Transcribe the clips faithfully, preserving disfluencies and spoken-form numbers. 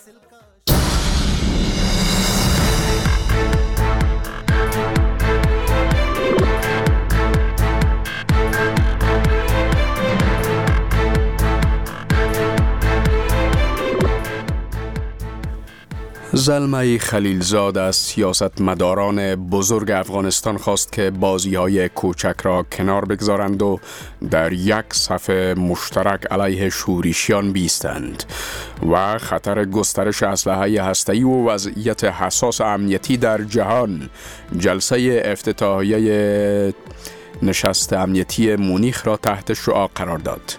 زلمه خلیلزاد از سیاستمداران بزرگ افغانستان خواست که بازی‌های کوچک را کنار بگذارند و در یک صف مشترک علیه شورشیان بیستند و خطر گسترش اسلحه هسته‌ای و وضعیت حساس امنیتی در جهان جلسه افتتاحیه نشست امنیتی مونیخ را تحت شعاع قرار داد.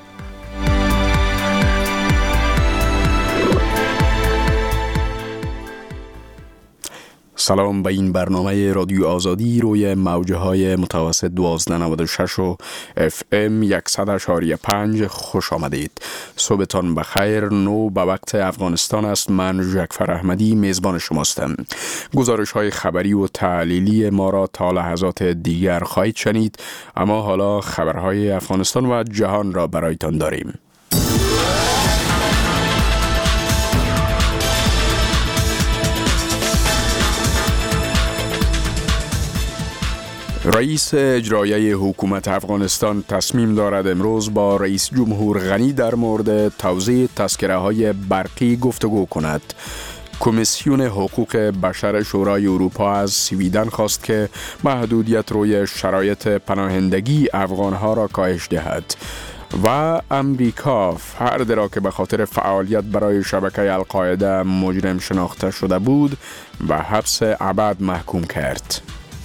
سلام به این برنامه رادیو آزادی روی موجه های متوسط دوازده نود و شش و اف ام صد و شش و پنج خوش آمدید. صبحتان بخیر. نو به وقت افغانستان است. من جعفر احمدی میزبان شماستم. گزارش های خبری و تحلیلی ما را تا لحظات دیگر خواهید شنید، اما حالا خبرهای افغانستان و جهان را برایتان داریم. رئیس اجرایی حکومت افغانستان تصمیم دارد امروز با رئیس جمهور غنی در مورد توزیع تذکره های برقی گفتگو کند. کمیسیون حقوق بشر شورای اروپا از سویدن خواست که محدودیت روی شرایط پناهندگی افغانها را کاهش دهد و امریکا فرد را که به خاطر فعالیت برای شبکه القاعده مجرم شناخته شده بود به حبس ابد محکوم کرد.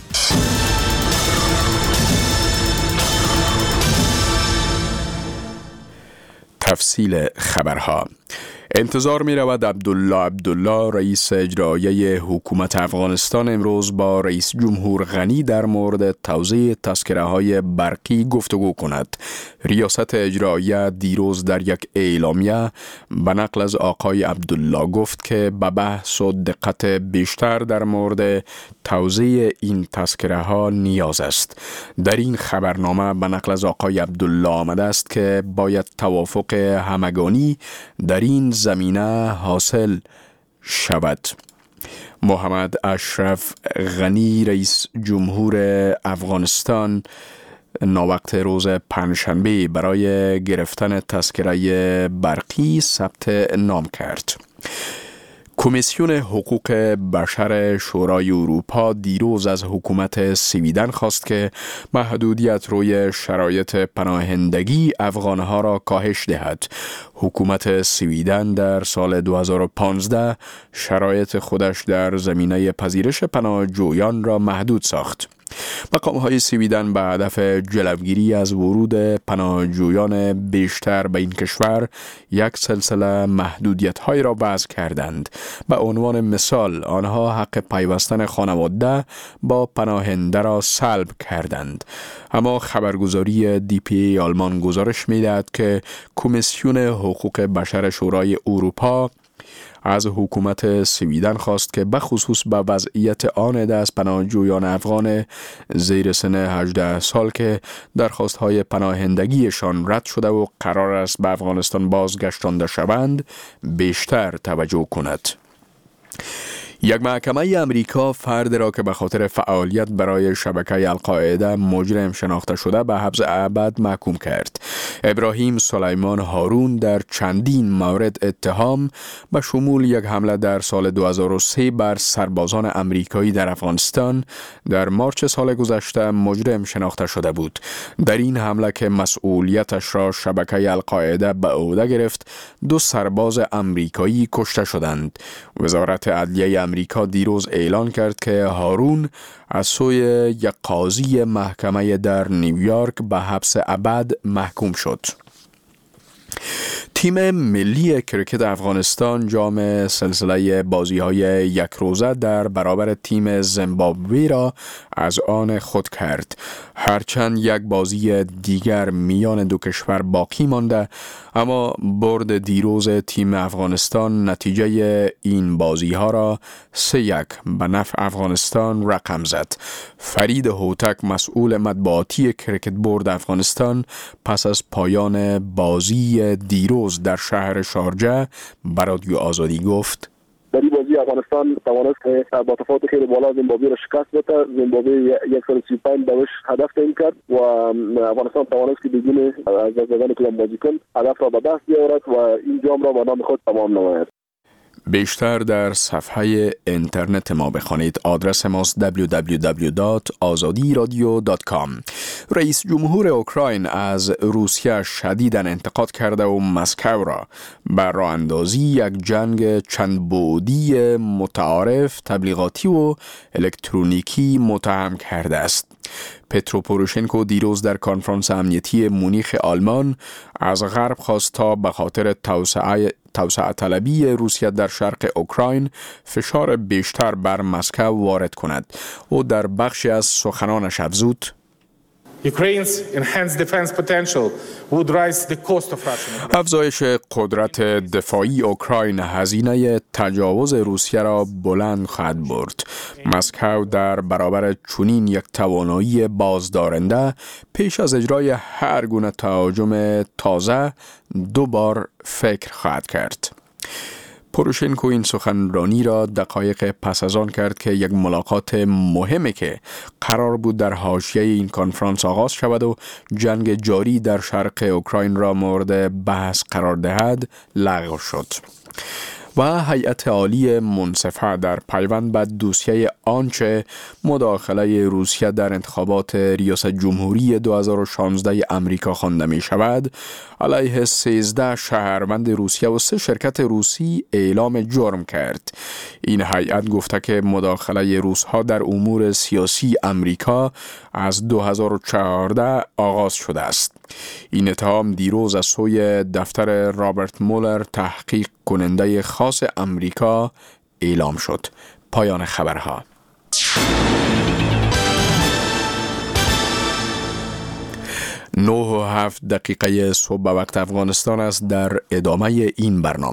تفصیل خبرها. انتظار می رود عبدالله عبدالله رئیس اجرایی حکومت افغانستان امروز با رئیس جمهور غنی در مورد توزیع تذکره های برقی گفتگو کند. ریاست اجرایی دیروز در یک اعلامیه به نقل از آقای عبدالله گفت که به بحث و دقت بیشتر در مورد توزیع این تذکره ها نیاز است. در این خبرنامه به نقل از آقای عبدالله آمده است که باید توافق همگانی در این زمینه حاصل شود. محمد اشرف غنی رئیس جمهور افغانستان ناوقت روز پنجشنبه برای گرفتن تذکره برقی ثبت نام کرد. کمیسیون حقوق بشر شورای اروپا دیروز از حکومت سویدن خواست که محدودیت روی شرایط پناهندگی افغانها را کاهش دهد. حکومت سویدن در سال دو هزار و پانزده شرایط خودش در زمینه پذیرش پناهجویان را محدود ساخت. مقام‌های سویدن به هدف جلوگیری از ورود پناهجویان بیشتر به این کشور یک سلسله محدودیت‌های را وضع کردند. به عنوان مثال آنها حق پیوستن خانواده با پناهنده را سلب کردند. اما خبرگزاری دی پی ای آلمان گزارش می‌دهد که کمیسیون حقوق بشر شورای اروپا از حکومت سویدن خواست که بخصوص به وضعیت آن دست پناهجویان افغان زیر سن هجده سال که درخواست‌های پناهندگیشان رد شده و قرار است به افغانستان بازگردانده شوند بیشتر توجه کند. یک محکمه امریکا فرد را که به خاطر فعالیت برای شبکه القاعده مجرم شناخته شده به حبس ابد محکوم کرد. ابراهیم سلیمان هارون در چندین مورد اتهام به شمول یک حمله در سال دو هزار و سه بر سربازان امریکایی در افغانستان در مارچ سال گذشته مجرم شناخته شده بود. در این حمله که مسئولیتش را شبکه القاعده به عهده گرفت، دو سرباز امریکایی کشته شدند. وزارت عدلیه امریکا دیروز اعلان کرد که هارون از سوی یک قاضی محکمه در نیویورک به حبس ابد محکوم شد. تیم ملی کرکت افغانستان جام سلسله بازی‌های یک روزه در برابر تیم زیمبابوه را از آن خود کرد. هرچند یک بازی دیگر میان دو کشور باقی مانده، اما برد دیروز تیم افغانستان نتیجه این بازی‌ها را سه یک به نفع افغانستان رقم زد. فرید هوتک مسئول مطبوعاتی کرکت بورد افغانستان پس از پایان بازی دیروز دیروز در شهر شارجه به رادیو آزادی گفت: در این بازی افغانستان توانست که با تفاوت خیلی بالا زیمبابوه را شکست بده. زیمبابوه صد و سی و پنج دوش هدف تعیین کرد و افغانستان توانست که بدون از دست دادن کدام بازیکن هدف را به دست بیاورد و این جام را به نام خود تمام نماید. بیشتر در صفحه اینترنت ما بخوانید. آدرس ماست دبلیو دبلیو دبلیو دات آزادی رادیو دات کام. رئیس جمهور اوکراین از روسیه شدیداً انتقاد کرده و مسکو را بر راه اندازی یک جنگ چند بعدی متعارف، تبلیغاتی و الکترونیکی متهم کرده است. پترو پوروشنکو دیروز در کنفرانس امنیتی مونیخ آلمان از غرب خواست تا به خاطر توسعه توسعه طلبی روسیه در شرق اوکراین فشار بیشتر بر مسکو وارد کند. او در بخشی از سخنانش افزود: افزایش قدرت دفاعی اوکراین هزینه تجاوز روسیه را بلند خواهد برد. مسکو در برابر چنین یک توانایی بازدارنده پیش از اجرای هر گونه تهاجم تازه دو بار فکر خواهد کرد. پوروشنکو این سخنرانی را دقایق پس از آن کرد که یک ملاقات مهمی که قرار بود در حاشیه این کنفرانس آغاز شود و جنگ جاری در شرق اوکراین را مورد بحث قرار دهد لغو شد. و هیئت عالی منصفه در پیوند به دوسیه آنچه مداخله روسیه در انتخابات ریاست جمهوری دو هزار و شانزده امریکا خوانده می شود، علیه سیزده شهروند روسیه و سه شرکت روسی اعلام جرم کرد. این هیئت گفته که مداخله روس‌ها در امور سیاسی امریکا از دو هزار و چهارده آغاز شده است. این اتهام دیروز از سوی دفتر رابرت مولر تحقیق کننده خاص امریکا اعلام شد. پایان خبرها. نه و هفت دقیقه صبح به وقت افغانستان است. در ادامه این برنامه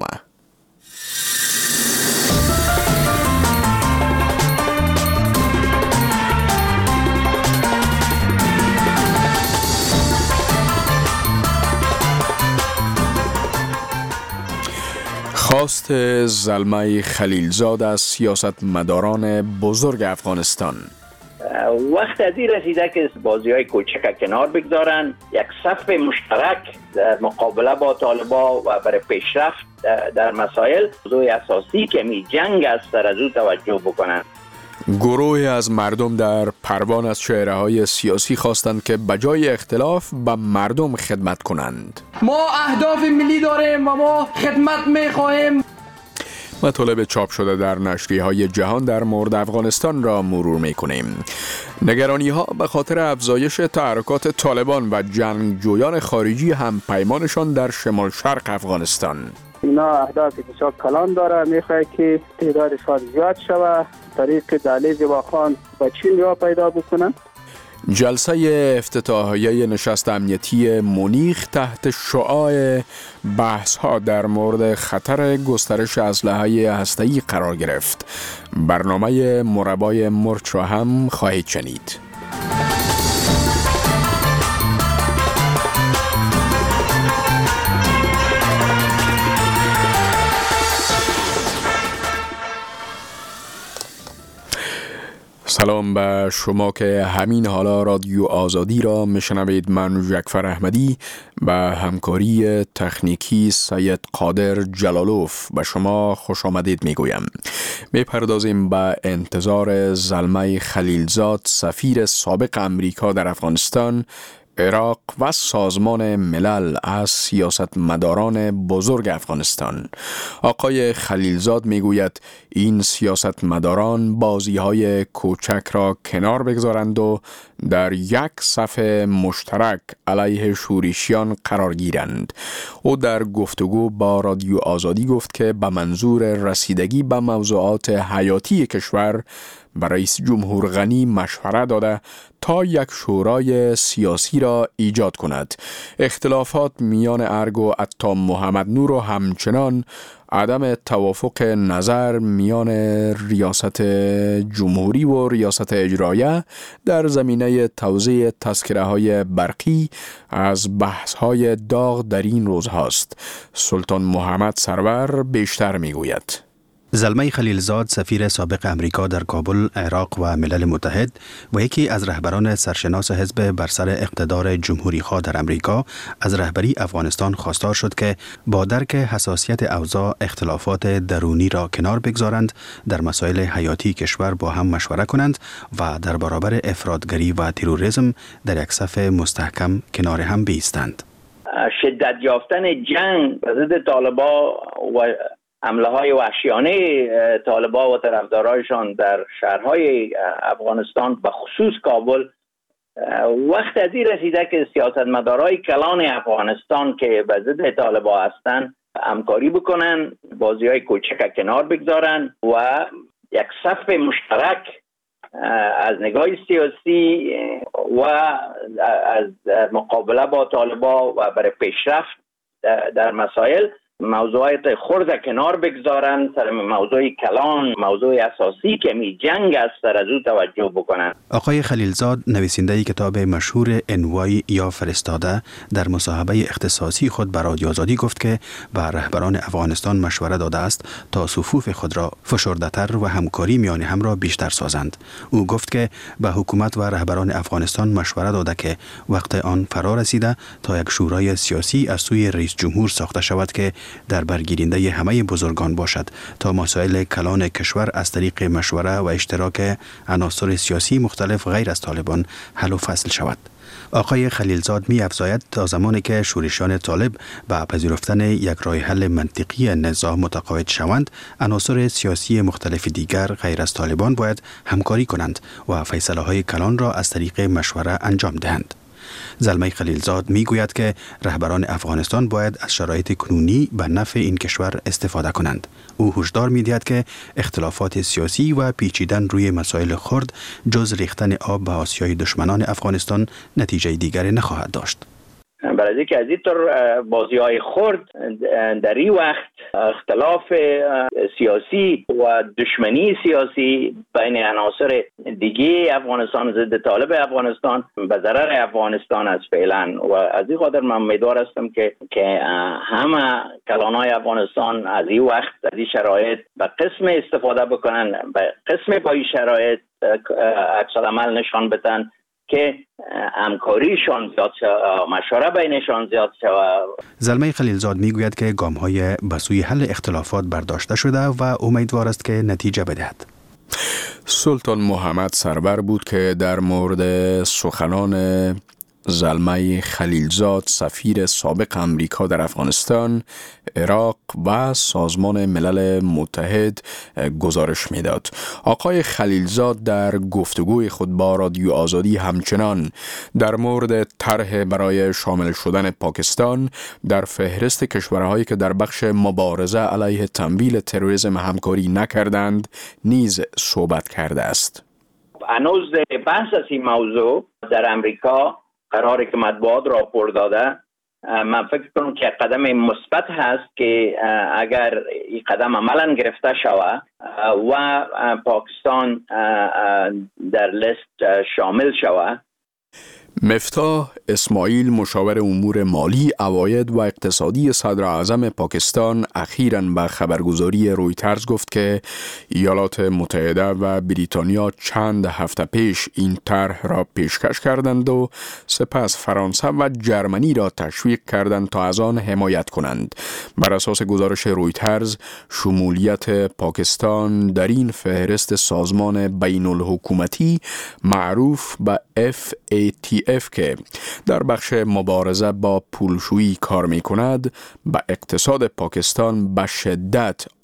خواست زلمه خلیلزاد از سیاستمداران بزرگ افغانستان: وقت از این رسیده که بازی های کوچک کنار بگذارن، یک صف مشترک در مقابله با طالبا و برای پیشرفت در مسائل موضوع اساسی که می جنگ است در از او توجه بکنن. گروهی از مردم در پروان از چهره‌های سیاسی خواستند که بجای اختلاف به مردم خدمت کنند. ما اهداف ملی داریم و ما خدمت می‌خواهیم. مطالب چاپ شده در نشریه‌های جهان در مورد افغانستان را مرور می‌کنیم. نگرانی‌ها به خاطر افزایش تحرکات طالبان و جنگجویان خارجی هم پیمانشان در شمال شرق افغانستان. اینا اهدافی بسیار کلان داره، میخواه که تعدادشان زیاد شود، طریق دهلیز واخان با چین را پیدا بکنن. جلسه افتتاحیه نشست امنیتی مونیخ تحت شعاع بحث‌ها در مورد خطر گسترش اسلحه هسته‌ای قرار گرفت. برنامه مربای مرچ را هم خواهید شنید. سلام به شما که همین حالا رادیو آزادی را میشنوید. من جعفر احمدی به همکاری تکنیکی سید قادر جلالوف به شما خوش آمدید میگویم. میپردازیم به انتظار زلمه خلیلزاد، سفیر سابق امریکا در افغانستان، عراق و سازمان ملل از سیاستمداران بزرگ افغانستان. آقای خلیلزاد میگوید این سیاستمداران بازی‌های کوچک را کنار بگذارند و در یک صف مشترک علیه شورشیان قرار گیرند. او در گفتگو با رادیو آزادی گفت که به منظور رسیدگی به موضوعات حیاتی کشور به رئیس جمهور غنی مشوره داده تا یک شورای سیاسی را ایجاد کند. اختلافات میان ارگ و عطا محمد نور و همچنان عدم توافق نظر میان ریاست جمهوری و ریاست اجرایه در زمینه توزیع تذکره های برقی از بحث های داغ در این روز هاست. سلطان محمد سرور بیشتر می گوید. زلمه خلیلزاد سفیر سابق امریکا در کابل، عراق و ملل متحد و یکی از رهبران سرشناس حزب بر سر اقتدار جمهوری خواه در امریکا از رهبری افغانستان خواستار شد که با درک حساسیت اوضاع اختلافات درونی را کنار بگذارند، در مسائل حیاتی کشور با هم مشوره کنند و در برابر افراطگری و تروریسم در یک صف مستحکم کنار هم بایستند. شدت یافتن جنگ ضد طالبان و حمله های وحشیانه طالبان و طرفدارایشان در شهرهای افغانستان به خصوص کابل وقت از این رسیده که سیاستمدارای کلان افغانستان که به ضد طالبان هستند همکاری بکنن، بازی های کوچک کنار بگذارن و یک صف مشترک از نگاه سیاسی و از مقابله با طالبان و برای پیشرفت در مسائل موضوعات خرد کنار بگذارن، سر موضوع کلان، موضوع اساسی که می جنگ است سر از او توجه بکنن. آقای خلیلزاد نویسنده کتاب مشهور انوای یا فرستاده در مصاحبه اختصاصی خود بر رادیو آزادی گفت که به رهبران افغانستان مشوره داده است تا صفوف خود را فشرده‌تر و همکاری میان هم را بیشتر سازند. او گفت که به حکومت و رهبران افغانستان مشوره داده که وقت آن فرا رسیده تا یک شورای سیاسی از سوی رئیس جمهور ساخته شود که در برگیرنده همه بزرگان باشد تا مسائل کلان کشور از طریق مشوره و اشتراک عناصر سیاسی مختلف غیر از طالبان حل و فصل شود. آقای خلیلزاد می افزاید تا زمانی که شورشیان طالب به پذیرفتن یک راه حل منطقی نزاع متقاعد شوند، عناصر سیاسی مختلف دیگر غیر از طالبان باید همکاری کنند و فیصله های کلان را از طریق مشوره انجام دهند. زلمه خلیلزاد می گوید که رهبران افغانستان باید از شرایط کنونی به نفع این کشور استفاده کنند. او هشدار می دهد که اختلافات سیاسی و پیچیدن روی مسائل خرد جز ریختن آب به آسیای دشمنان افغانستان نتیجه دیگری نخواهد داشت. برای که از این طور بازی های خرد در این وقت اختلاف سیاسی و دشمنی سیاسی بین عناصر دیگه افغانستان ضد طالب افغانستان به ضرر افغانستان است فعلا و از این خاطر من امیدوار هستم که که همه کلانای افغانستان از این وقت از این شرایط به قسم استفاده بکنن، به قسم با این شرایط عکس العمل نشان بدن که همکاریشان زیاد شود، مشوره بینشان زیاد شود. زلمه خلیلزاد میگوید که گام‌های به سوی حل اختلافات برداشته شده و امیدوار است که نتیجه بدهد. سلطان محمد سرور بود که در مورد سخنان زلمه خلیلزاد سفیر سابق امریکا در افغانستان، عراق و سازمان ملل متحد گزارش میداد. آقای خلیلزاد در گفتگوی خود با رادیو آزادی همچنان در مورد طرح برای شامل شدن پاکستان در فهرست کشورهایی که در بخش مبارزه علیه تمویل تروریسم همکاری نکردند نیز صحبت کرده است. هنوز بحث از این موضوع در امریکا قراره که مطبوعات راپور داده. من فکر کنم که قدم مثبت هست که اگر این قدم عملاً گرفته شود و پاکستان در لیست شامل شود. مفتاح اسماعیل مشاور امور مالی، عواید و اقتصادی صدر اعظم پاکستان اخیراً به خبرگزاری رویترز گفت که ایالات متحده و بریتانیا چند هفته پیش این طرح را پیشکش کردند و سپس فرانسه و جرمنی را تشویق کردند تا از آن حمایت کنند. بر اساس گزارش رویترز، شمولیت پاکستان در این فهرست سازمان بین الحکومتی معروف به اف ای تی اف که در بخش مبارزه با پولشویی کار می کند، به اقتصاد پاکستان به شدت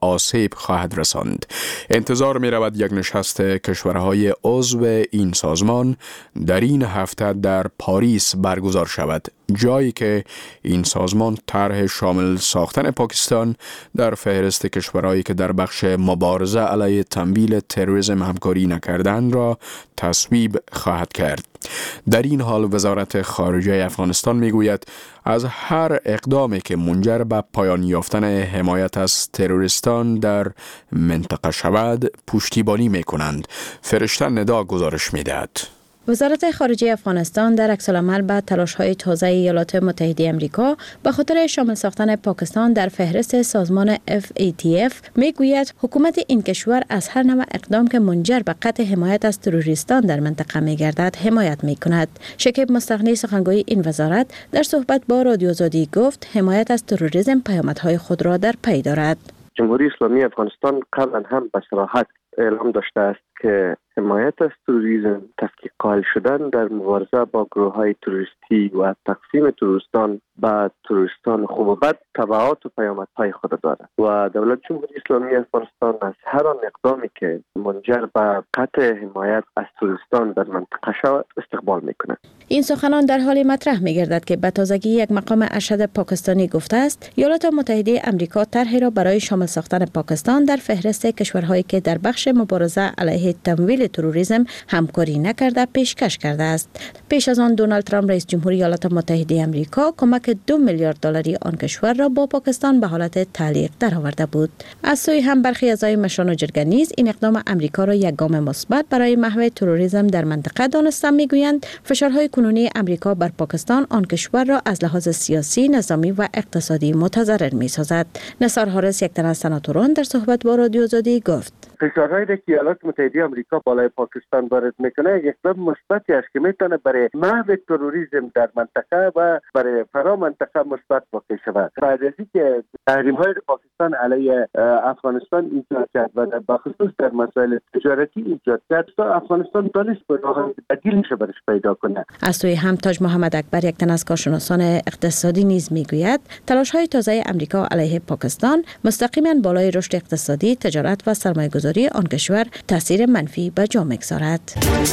آسیب خواهد رساند. انتظار می رود یک نشست کشورهای عضو این سازمان در این هفته در پاریس برگزار شود، جایی که این سازمان طرح شامل ساختن پاکستان در فهرست کشورهایی که در بخش مبارزه علیه تمویل تروریسم همکاری نکردند را تصویب خواهد کرد. در این حال وزارت خارجه افغانستان میگوید از هر اقدامی که منجر به پایان یافتن حمایت از تروریستان در منطقه شود پشتیبانی میکنند. فرشته ندا گزارش میدهد. وزارت خارجه افغانستان در عکس‌العمل به تلاش‌های تازه ایالات متحده آمریکا به خاطر شامل ساختن پاکستان در فهرست سازمان اف ای تی اف میگوید حکومت این کشور از هر نوع اقدام که منجر به قطع حمایت از تروریستان در منطقه می‌گردد حمایت می‌کند. شکیب مستغنی سخنگوی این وزارت در صحبت با رادیو آزادی گفت حمایت از تروریسم پیامدهای خود را در پی دارد. جمهوری اسلامی افغانستان قبلا هم به صراحت اعلام داشته است که حمایت از تروریسم، تفکیک قائل شدن در مبارزه با گروه‌های تروریستی و تقسیم تروریستان به تروریستان خوب و بد تبعات و پیامدهای خود دارد و دولت جمهوری اسلامی افغانستان از هر آن اقدامی که منجر به قطع حمایت از تروریستان در منطقه شود استقبال می‌کند. این سخنان در حالی مطرح می‌گردد که به تازگی یک مقام ارشد پاکستانی گفته است ایالات متحده آمریکا طرحی را برای شامل ساختن پاکستان در فهرست کشورهایی که در بخش مبارزه علیه تمویل تروریسم همکاری نکرده پیشکش کرده است. پیش از آن دونالد ترامپ رئیس جمهوری ایالات متحده آمریکا کمک دو میلیارد دلاری آن کشور را با پاکستان به حالت تعلیق درآورده بود. از سوی هم برخی اعضای مشران و جرگه نیز این اقدام آمریکا را یک گام مثبت برای محو تروریسم در منطقه دانستند. میگویند فشارهای کنونی آمریکا بر پاکستان آن کشور را از لحاظ سیاسی، نظامی و اقتصادی متضرر می‌سازد. نثار حارس یک تن از سناتوران در صحبت با رادیو آزادی گفت فشارهایی که ایالات متحده آمریکا بالای پاکستان وارد میکنه یک اقدام مثبتی است که میتونه برای محو تروریسم در منطقه و برای فرا منطقه مثبت واقع شود. بعد از اینکه تحریم‌های پاکستان علیه افغانستان ایجاد کرد و در خصوص در مسائل تجارتی ایجاد کرد، افغانستان دانست به راه بدیل میشه برش پیدا کنه. از سوی هم تاج محمد اکبر یک تن از کارشناسان اقتصادی نیز میگوید تلاش‌های تازه آمریکا علیه پاکستان مستقیما بالای رشد اقتصادی، تجارت و سرمایه‌گذاری آن کشور تاثیر منفی به جا می‌گذارد.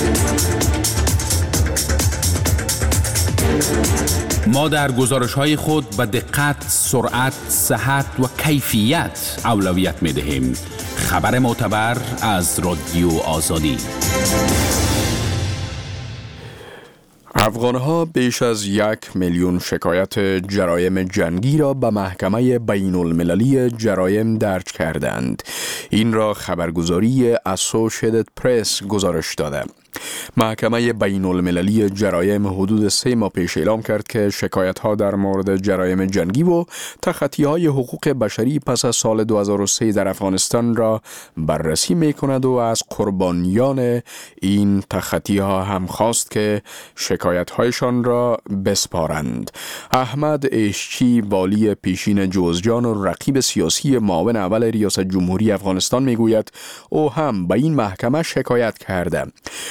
ما در گزارش‌های خود به دقت، سرعت، صحت و کیفیت اولویت می‌دهیم. خبر معتبر از رادیو آزادی. افغانها بیش از یک میلیون شکایت جرایم جنگی را به محکمه بین المللی جرایم درج کردند. این را خبرگزاری اسوشییتد پرس گزارش داده. محکمه بین المللی جرایم حدود سه ماه پیش اعلام کرد که شکایت‌ها در مورد جرایم جنگی و تخطی‌های حقوق بشری پس از سال دو هزار و سه در افغانستان را بررسی می‌کند و از قربانیان این تخطی‌ها هم خواست که شکایت‌هایشان را بسپارند. احمد اشچی، والی پیشین جوزجان و رقیب سیاسی معاون اول ریاست جمهوری افغانستان می‌گوید او هم به این محکمه شکایت کرده.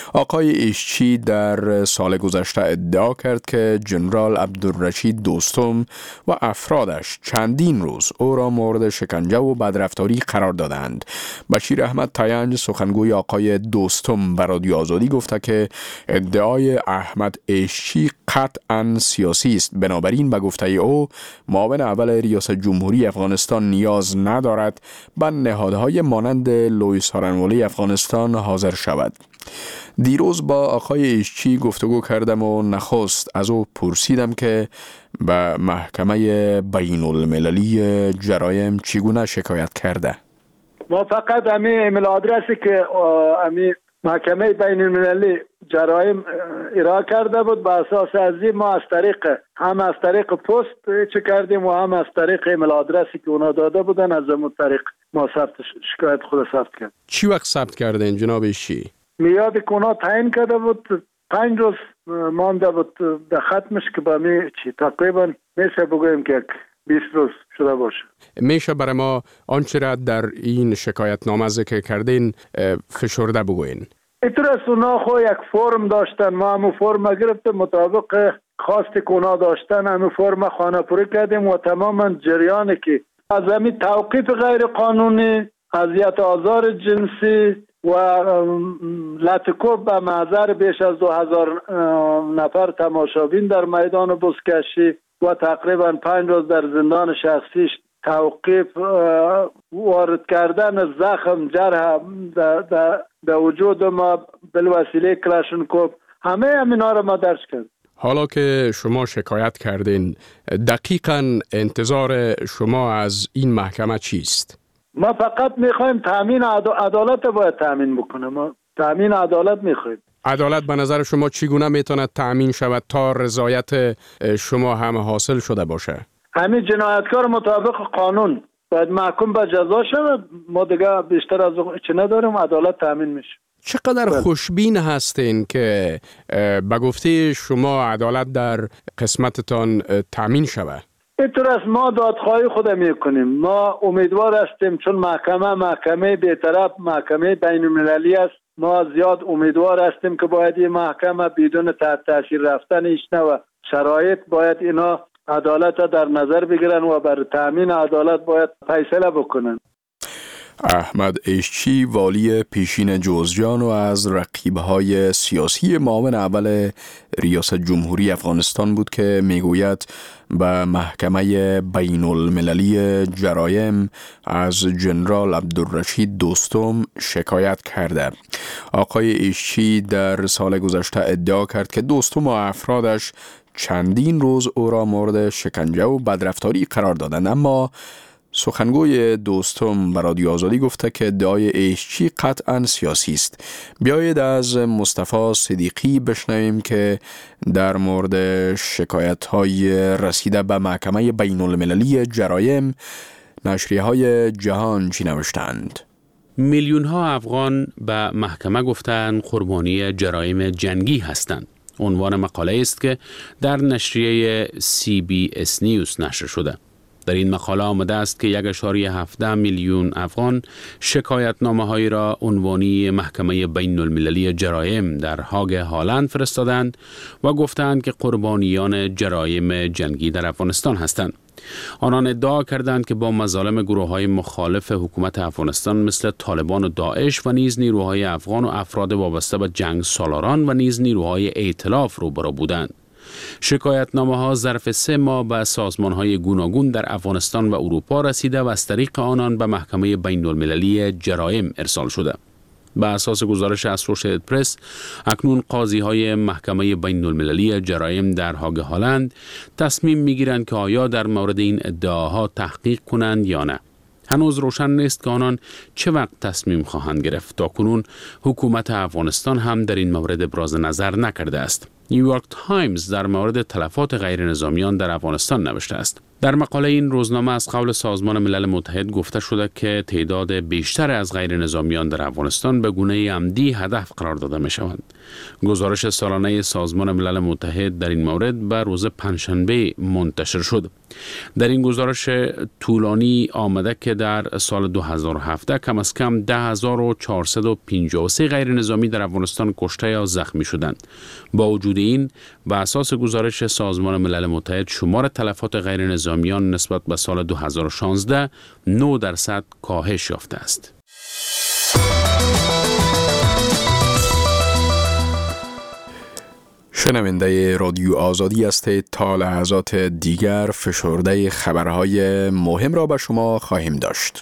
آقای اشچی در سال گذشته ادعا کرد که جنرال عبدالرشید دوستم و افرادش چندین روز او را مورد شکنجه و بدرفتاری قرار دادند. بشیر احمد تاینج، سخنگوی آقای دوستم، به رادیو آزادی گفته که ادعای احمد اشچی قطعاً سیاسی است. بنابراین به گفته او معاون اول ریاست جمهوری افغانستان نیاز ندارد به نهادهای مانند لوئیس هارنولی افغانستان حاضر شود. دیروز با آقای اشچی گفتگو کردم و نخست از او پرسیدم که به محکمه بین المللی جرایم چگونه شکایت کرده. ما فقط امی ایمیل آدرسی که امی محکمه بین المللی جرایم ارائه کرده بود، به اساس از این ما از طریق هم از طریق پست چه کردیم و هم از طریق ایمیل آدرسی که اونا داده بودن از اون طریق ما ثبت شکایت خود ثبت کرد. چی وقت ثبت کردین جناب اشچی؟ میاد که اونا تعیین کرده بود پنج روز مانده بود در ختمش که با می چی تقریبا میشه بگویم که بیست روز شده باشه. میشه برای ما آنچه را در این شکایت نامه ذکر کردین فشرده بگوین؟ اینطور است اونا خو یک فرم داشتن، ما همون فرم گرفتیم مطابق خواست که اونا داشتن همون فرم خانه پوری کردیم و تماما جریانی که از همین توقیف غیر قانونی، اذیت آزار جنسی و لطکوب به محضر بیش از دو هزار نفر تماشابین در میدان بزکشی و تقریبا پنج روز در زندان شخصیش توقیف، وارد کردن زخم جرح در وجود ما بالوسیله کلاشنکوف، همه همینا رو ما درج کرد. حالا که شما شکایت کردین، دقیقاً انتظار شما از این محکمه چیست؟ ما فقط میخوایم تامین عدالت باید تامین بکنه. ما تامین عدالت میخوایم. عدالت به نظر شما چگونه میتواند تامین شود تا رضایت شما هم حاصل شده باشه؟ همین جنایتکار مطابق قانون باید محکوم به جزا شود. ما دیگه بیشتر از چه نداریم، عدالت تامین میشه. چقدر خوشبین هستین که به گفته شما عدالت در قسمتتان تامین شود؟ اینطور است ما دادخواهی خود میکنیم. ما امیدوار هستیم چون محکمه محکمه بی‌طرف، محکمه بین المللی است. ما زیاد امیدوار هستیم که باید این محکمه بدون تحت تاثیر رفتن ایشنا و شرایط باید اینا عدالت در نظر بگیرن و بر تامین عدالت باید فیصله بکنن. احمد ایشچی، والی پیشین جوزجان و از رقیب‌های سیاسی معاون اول ریاست جمهوری افغانستان بود که میگوید به محکمه بین المللی جرایم از جنرال عبدالرشید دوستم شکایت کرده. آقای ایشچی در سال گذشته ادعا کرد که دوستم و افرادش چندین روز او را مورد شکنجه و بدرفتاری قرار دادند، اما سخنگوی دوستم به رادیو آزادی گفته که ادعای ایشچی قطعاً سیاسی است. بیایید از مصطفی صدیقی بشنویم که در مورد شکایت‌های رسیده به محکمه بین المللی جرایم نشریه‌های جهان چی نوشتند. میلیون ها افغان به محکمه گفتند قربانی جرایم جنگی هستند. عنوان مقاله است که در نشریه سی بی اس نیوز نشر شده. در این مقاله آمده است که یک اشاری هفده میلیون افغان شکایتنامه هایی را عنوانی محکمه بین المللی جرایم در هاگ هالند فرستادند و گفتند که قربانیان جرایم جنگی در افغانستان هستند. آنان ادعا کردند که با مظالم گروه‌های مخالف حکومت افغانستان مثل طالبان و داعش و نیز نیروهای افغان و افراد وابسته به جنگ سالاران و نیز نیروهای ائتلاف روبرو بودند. شکایتنامه ها ظرف سه ماه به سازمان های گوناگون در افغانستان و اروپا رسیده و از طریق آنان به محکمه بین المللی جرایم ارسال شده. به اساس گزارش اسوشییتد پرس، اکنون قاضی های محکمه بین المللی جرایم در هاگ هالند تصمیم می گیرند که آیا در مورد این ادعاها تحقیق کنند یا نه. هنوز روشن نیست که آنان چه وقت تصمیم خواهند گرفت. تا کنون حکومت افغانستان هم در این مورد ابراز نظر نکرده است. نیویورک تایمز در مورد تلفات غیر نظامیان در افغانستان نوشته است. در مقاله این روزنامه از قول سازمان ملل متحد گفته شده که تعداد بیشتر از غیر نظامیان در افغانستان به گونه عمدی هدف قرار داده می شوند. گزارش سالانه سازمان ملل متحد در این مورد به روز پنجشنبه منتشر شد. در این گزارش طولانی آمده که در سال دو هزار و هفده کم از کم ده هزار و چهارصد و پنجاه و سه غیر نظامی در افغانستان کشته یا زخمی شدند. با وجود این، به اساس گزارش سازمان ملل متحد شمار تلفات غیر نظامیان نسبت به سال دو هزار و شانزده نه درصد کاهش یافته است. شنونده رادیو آزادی هستید. تا لحظات دیگر فشرده خبرهای مهم را به شما خواهیم داشت.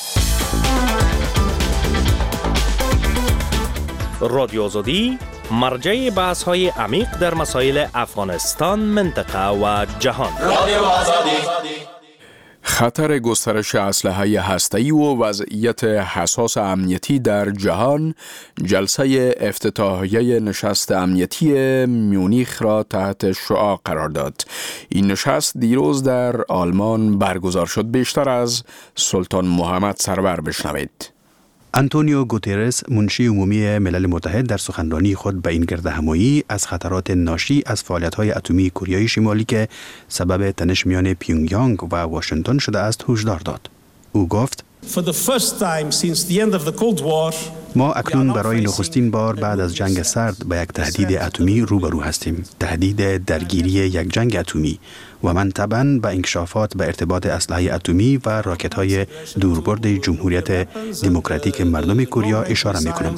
رادیو آزادی مرجع بحث های عمیق در مسائل افغانستان، منطقه و جهان. رادیو آزادی. خطر گسترش اسلحه هسته‌ای و وضعیت حساس امنیتی در جهان جلسه افتتاحیه نشست امنیتی میونیخ را تحت شعاع قرار داد. این نشست دیروز در آلمان برگزار شد. بیشتر از سلطان محمد سرور بشنوید. آنتونیو گوترس، منشی عمومی ملل متحد، در سخنرانی خود به این گردهمایی از خطرات ناشی از فعالیت‌های اتمی کره شمالی که سبب تنش میان پیونگیانگ و واشنگتن شده است هشدار داد. او گفت: For the first time since the end of the Cold War, ما اکنون برای نخستین بار بعد از جنگ سرد به یک تهدید اتمی روبرو هستیم. تهدید درگیری یک جنگ اتمی و من طبعاً به انکشافات به ارتباط اسلحه اتمی و راکت‌های دوربرد جمهوریت دموکراتیک مردم کره اشاره می‌کنم.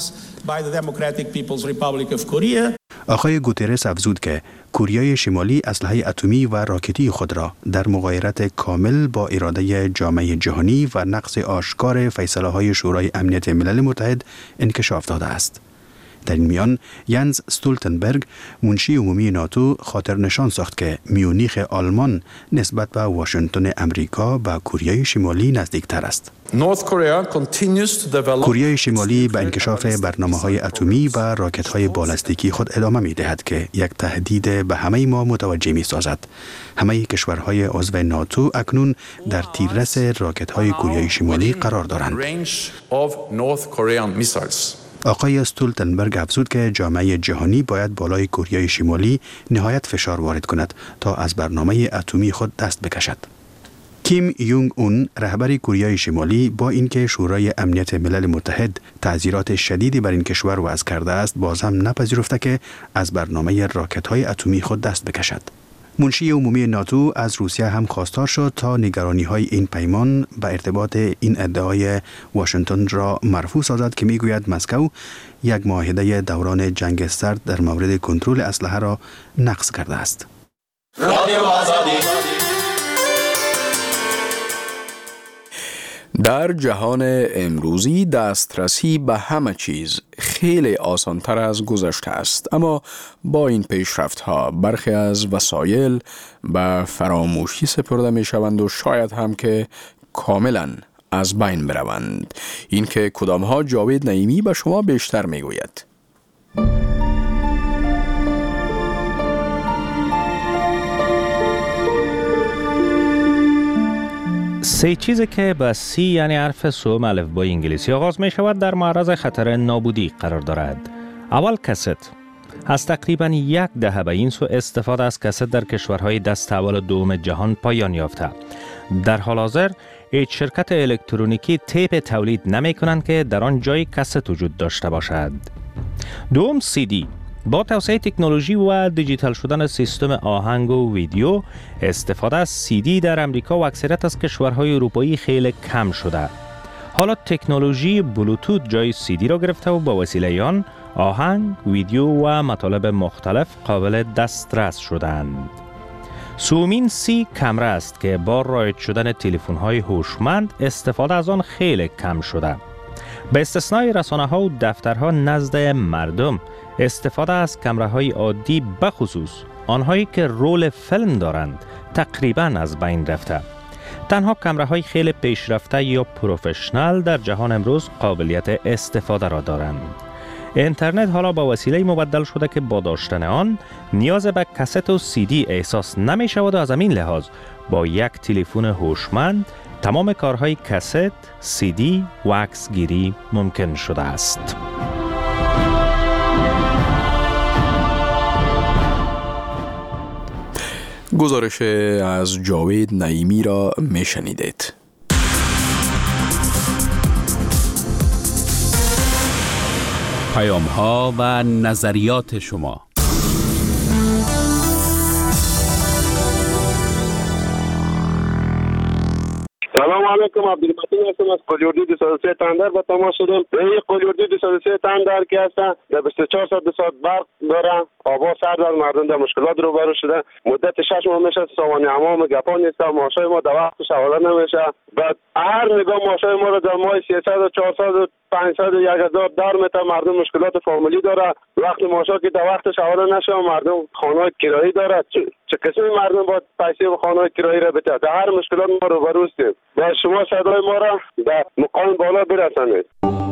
آقای گوترس افزود که کره شمالی اسلحه اتمی و راکتی خود را در مغایرت کامل با اراده جامعه جهانی و نقض آشکار فیصله‌های شورای امنیت ملل متحد انکشاف داده است. در این میان ینز استولتنبرگ منشی عمومی ناتو خاطر نشان ساخت که میونیخ آلمان نسبت به واشنگتن امریکا به کره شمالی نزدیکتر است. کره شمالی به انکشاف برنامه‌های اتمی و راکت‌های بالستیکی خود ادامه می‌دهد که یک تهدید به همه ما متوجه می‌سازد. همه کشورهای عضو ناتو اکنون در تیررس راکت‌های کره شمالی قرار دارند. آقای استولتنبرگ افزود که جامعه جهانی باید بالای کره شمالی نهایت فشار وارد کند تا از برنامه اتمی خود دست بکشد. کیم یونگ اون رهبر کره شمالی با اینکه شورای امنیت ملل متحد تعزیرات شدیدی بر این کشور وضع کرده است، باز هم نپذیرفته که از برنامه راکت‌های اتمی خود دست بکشد. منشی عمومی ناتو از روسیه هم خواستار شد تا نگرانی‌های این پیمان به ارتباط این ادعای واشنگتن را مرفوع سازد که میگوید مسکو یک معاهده دوران جنگ سرد در مورد کنترل اسلحه را نقض کرده است. در جهان امروزی دسترسی به همه چیز خیلی آسانتر از گذشته است، اما با این پیشرفت‌ها برخی از وسایل به فراموشی سپرده می شوند و شاید هم که کاملا از بین بروند. این که کدامها جاوید نعیمی به شما بیشتر می گوید. سه چیزی که با سی یعنی حرف سوم الفبای انگلیسی آغاز می شود در معرض خطر نابودی قرار دارد. اول کست. از تقریبا یک دهه به این سو استفاده از کست در کشورهای دست اول و دوم جهان پایان یافته. در حال حاضر هیچ شرکت الکترونیکی تیپ تولید نمی کنند که در آن جای کست وجود داشته باشد. دوم سی دی. با توسعه تکنولوژی و دیجیتال شدن سیستم آهنگ و ویدیو، استفاده از سی دی در امریکا و اکثریت از کشورهای اروپایی خیلی کم شده. حالا تکنولوژی بلوتوت جای سی دی را گرفته و با وسیله آن آهنگ، ویدیو و مطالب مختلف قابل دسترس شدند. سومین سی کامرا است که با رایج شدن تلفن‌های هوشمند استفاده از آن خیلی کم شده. به استثنای رسانه‌ها و دفترها نزد مردم، استفاده از کامراهای عادی بخصوص آنهایی که رول فیلم دارند تقریباً از بین رفته. تنها کامراهای خیلی پیشرفته یا پروفشنال در جهان امروز قابلیت استفاده را دارند. اینترنت حالا با وسیله مبدل شده که با داشتن آن نیاز به کست و سی دی احساس نمی شود و از همین لحاظ با یک تلفن هوشمند تمام کارهای کست، سی دی و عکسگیری ممکن شده است. گزارش از جاوید نعیمی را میشنیدید. پیام ها و نظریات شما. سلام علیکم، عبدالمتین هستم از قلیوردی دویست و سه تندر به تماس شدم. این قلیوردی دویست و سه تندر که هستن در بیست و چهار ساعت دو ساعت برق دارن. آبا سرد از مردم در مشکلات رو برو شده. مدت شش ماه میشه سوانه امام گپا نیست، ماشای ما در وقتش حواله نمیشه. بعد هر نگاه ماشای ما رو در ماه سیصد و چهارصد و پانصد و یک هزار در متر مردم مشکلات فامیلی داره. وقتی ماشا که در وقتش حواله نشه مردم خانه کرایی داره. چه, چه قسمی مردم با پیسه و خانه کرایی را بده؟ در هر مشکلات ما رو بروستیم. و شما صدای ما را در مقام بالا برسانید.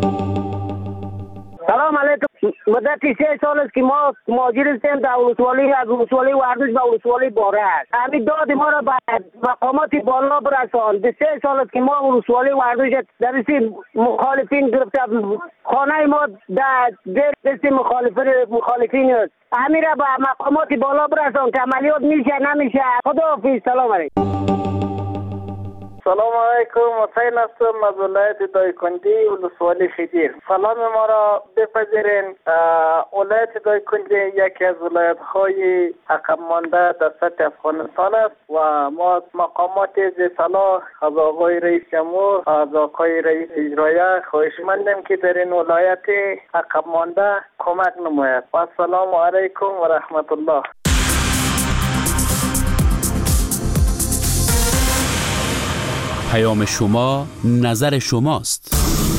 سلام علیکم. مدت سه سال است که ما مهاجر هستیم در ولسوالی، از ولسوالی وردوش به ولسوالی باره است. همین داد ما را به مقامات بالا برسان. ده سه سال است که ما ولسوالی وردوش در دست مخالفین گرفته. خانه ما در دست مخالفین مخالفین است. همین را به مقامات بالا برسان که عملیات میشه نمیشه. خداحافظ. سلام علیکم. سلام علیکم، حسین هستم از ولایت دایکنډي ولسوالی خدیر. سلام ما را بپذیرین. ولایت دایکنډي یکی از ولایت‌های عقب مانده در سطح افغانستان است و ما مقامات زیرسالا از آقای رئیس جمهور، از آقای رئیس اجرایه خواهشمندیم که در این ولایت عقب مانده کمک نماید. و السلام علیکم و رحمت الله. پیام شما نظر شماست.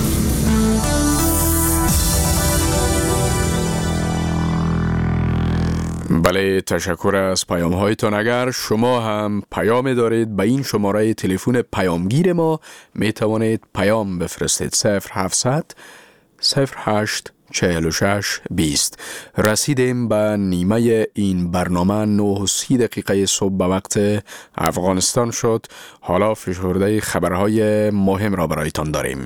بله، تشکر از پیام هایتان. اگر شما هم پیام دارید به این شماره تلفن پیامگیر ما می توانید پیام بفرستید. صفر هفتصد صفر هشت چهل و شش بیست. رسیدیم به نیمه این برنامه. نه و سی دقیقه صبح به وقت افغانستان شد. حالا فشرده خبرهای مهم را برایتان داریم.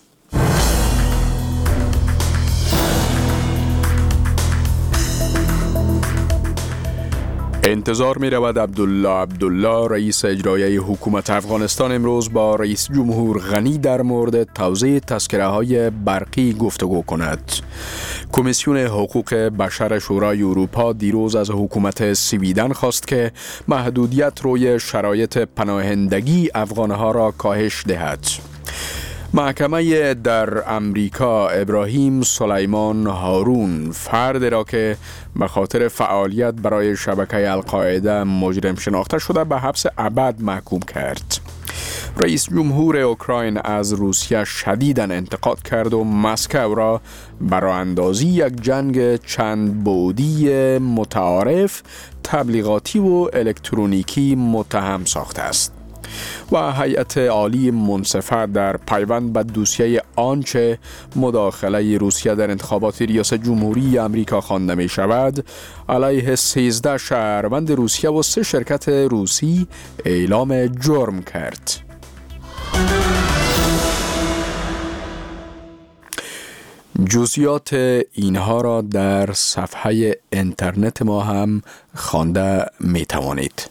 انتظار می رود عبدالله عبدالله رئیس اجرایی حکومت افغانستان امروز با رئیس جمهور غنی در مورد توزیع تذکره های برقی گفتگو کند. کمیسیون حقوق بشر شورای اروپا دیروز از حکومت سویدن خواست که محدودیت روی شرایط پناهندگی افغانها را کاهش دهد. محکمه در امریکا ابراهیم سلیمان هارون، فرد را که به خاطر فعالیت برای شبکه القاعده مجرم شناخته شده، به حبس ابد محکوم کرد. رئیس جمهور اوکراین از روسیه شدیداً انتقاد کرد و مسکو را برای اندازی یک جنگ چند بعدی متعارف، تبلیغاتی و الکترونیکی متهم ساخته است. و هیئت عالی منصفه در پیوند به دوسیه آنچه مداخله روسیه در انتخابات ریاست جمهوری امریکا خوانده می شود علیه سیزده شهروند روسیه و سه شرکت روسی اعلام جرم کرد. جزئیات اینها را در صفحه اینترنت ما هم خوانده می توانید.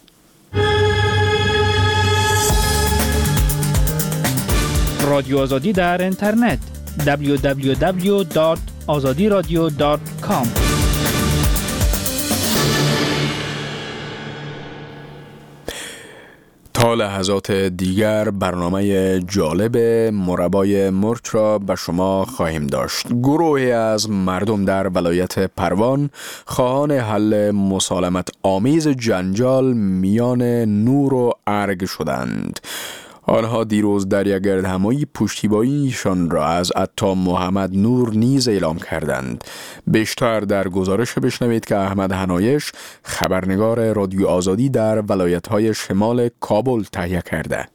رادیو آزادی در اینترنت دبلیو دبلیو دبلیو دات آزادی رادیو دات کام. تا لحظات دیگر برنامه جالب مربای مرچ را به شما خواهیم داشت. گروهی از مردم در ولایت پروان خواهان حل مسالمت آمیز جنجال میان نور و ارگ شدند. آنها دیروز در یک گردهمایی پشتیبانیشان را از عطا محمد نور نیز اعلام کردند. بیشتر در گزارش بشنوید که احمد حنایش، خبرنگار رادیو آزادی در ولایت‌های شمال کابل تهیه کرده.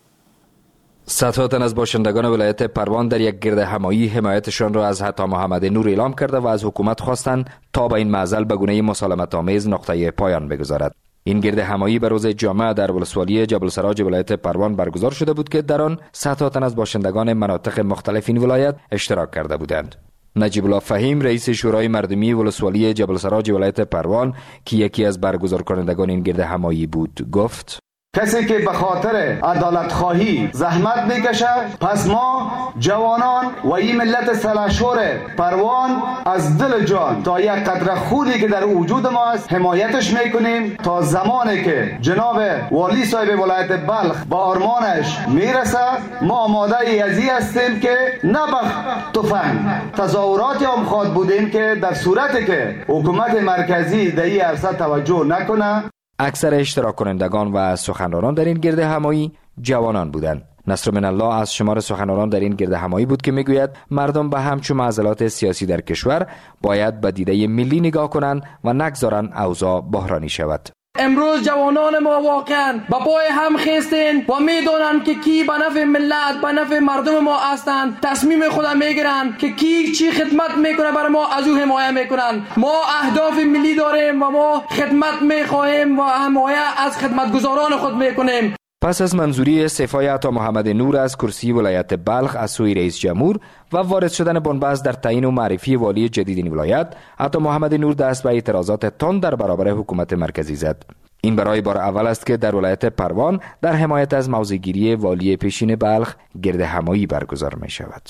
صدها تن از باشندگان ولایت پروان در یک گردهمایی حمایتشان را از عطا محمد نور اعلام کرده و از حکومت خواستند تا به این معضل به گونه مسالمت آمیز نقطه پایان بگذارد. این گردهمایی به روز جمعه در ولسوالی جبل سراج ولایت پروان برگزار شده بود که در آن صدها تن از باشندگان مناطق مختلف این ولایت اشتراک کرده بودند. نجیب الله فهیم رئیس شورای مردمی ولسوالی جبل سراج ولایت پروان که یکی از برگزار کنندگان این گردهمایی بود گفت: کسی که به خاطر عدالت خواهی زحمت میکشه، پس ما جوانان و این ملت سلحشور پروان از دل جان تا یک قطره خونی که در وجود ما است حمایتش میکنیم تا زمانی که جناب والی صاحب ولایت بلخ با آرمانش میرسه ما آماده ازی هستیم که نه به تفنگ تظاهراتی هم خواد بودیم که در صورتی که حکومت مرکزی در این عرصه توجه نکنه. اکثر اشتراک کنندگان و سخنرانان در این گردهمایی جوانان بودند. نصر من الله از شمار سخنرانان در این گردهمایی بود که میگوید مردم به همچون معضلات سیاسی در کشور باید به دیده ملی نگاه کنند و نگذارند اوضاع بحرانی شود. امروز جوانان ما واقعا با پای هم خیستین و میدونن که کی به نفع ملت به نفع مردم ما هستند. تصمیم خود میگیرن که کی چی خدمت میکنه برای ما از او حمایت میکنن. ما اهداف ملی داریم و ما خدمت میخواهیم و حمایت از خدمتگزاران خود میکنیم. پس از منظوری استعفای عطا محمد نور از کرسی ولایت بلخ از سوی رئیس جمهور و وارد شدن بنبست در تعیین و معرفی والی جدید این ولایت، عطا محمد نور دست به اعتراضات تند در برابر حکومت مرکزی زد. این برای بار اول است که در ولایت پروان در حمایت از موضع‌گیری والی پیشین بلخ گرد همایی برگزار می شود.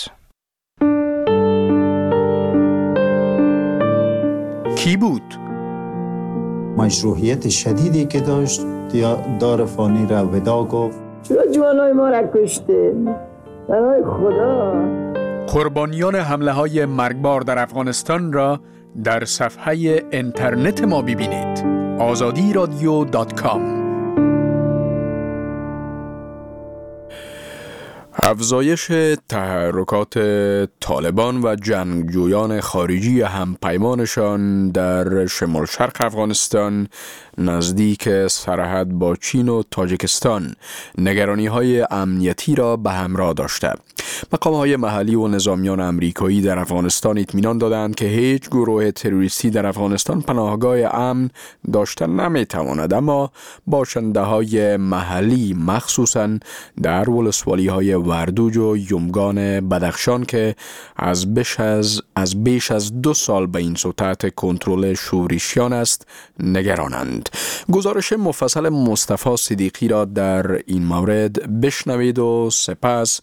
کی بود؟ مشروعیت شدیدی که داشت دار فانی را ودا گفت. چرا جوانای ما را کشته؟ برای خدا. قربانیان حمله های مرگبار در افغانستان را در صفحه اینترنت ما ببینید. آزادی رادیو دات کام. افزایش تحرکات طالبان و جنگجویان خارجی همپیمانشان در شمال شرق افغانستان نزدیک سرحد با چین و تاجیکستان نگرانی‌های امنیتی را به همراه داشته. مقام‌های محلی و نظامیان امریکایی در افغانستان اطمینان دادند که هیچ گروه تروریستی در افغانستان پناهگاه امن داشته نمی‌تواند، اما باشنده‌های محلی مخصوصاً در ولسوالی‌های وردوج و یمگان بدخشان که از بیش از از بیش از دو سال به این سو تحت کنترل شورشیان است نگرانند. گزارش مفصل مصطفی صدیقی را در این مورد بشنوید و سپس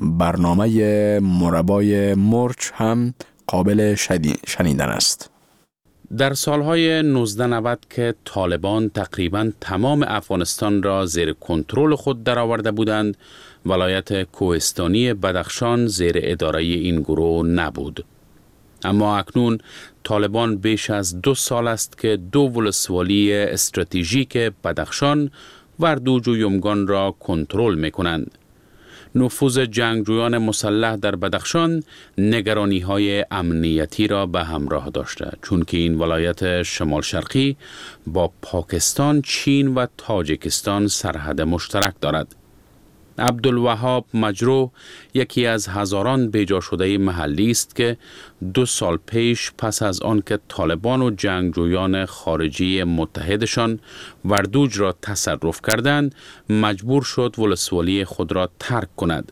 برنامه مربای مرچ هم قابل شنیدن است. در سالهای نوزده نود که طالبان تقریباً تمام افغانستان را زیر کنترل خود درآورده بودند، ولایت کوهستانی بدخشان زیر اداره این گروه نبود. اما اکنون طالبان بیش از دو سال است که دو ولسوالی استراتژیک بدخشان، وردوج و یمگان را کنترل می‌کنند. نفوذ جنگجویان مسلح در بدخشان نگرانی‌های امنیتی را به همراه داشته، چون که این ولایت شمال شرقی با پاکستان، چین و تاجیکستان سرحد مشترک دارد. عبدالوهاب مجروح یکی از هزاران بیجا شده محلی است که دو سال پیش پس از آن که طالبان و جنگجویان خارجی متحدشان وردوج را تصرف کردند مجبور شد ولسوالی خود را ترک کند.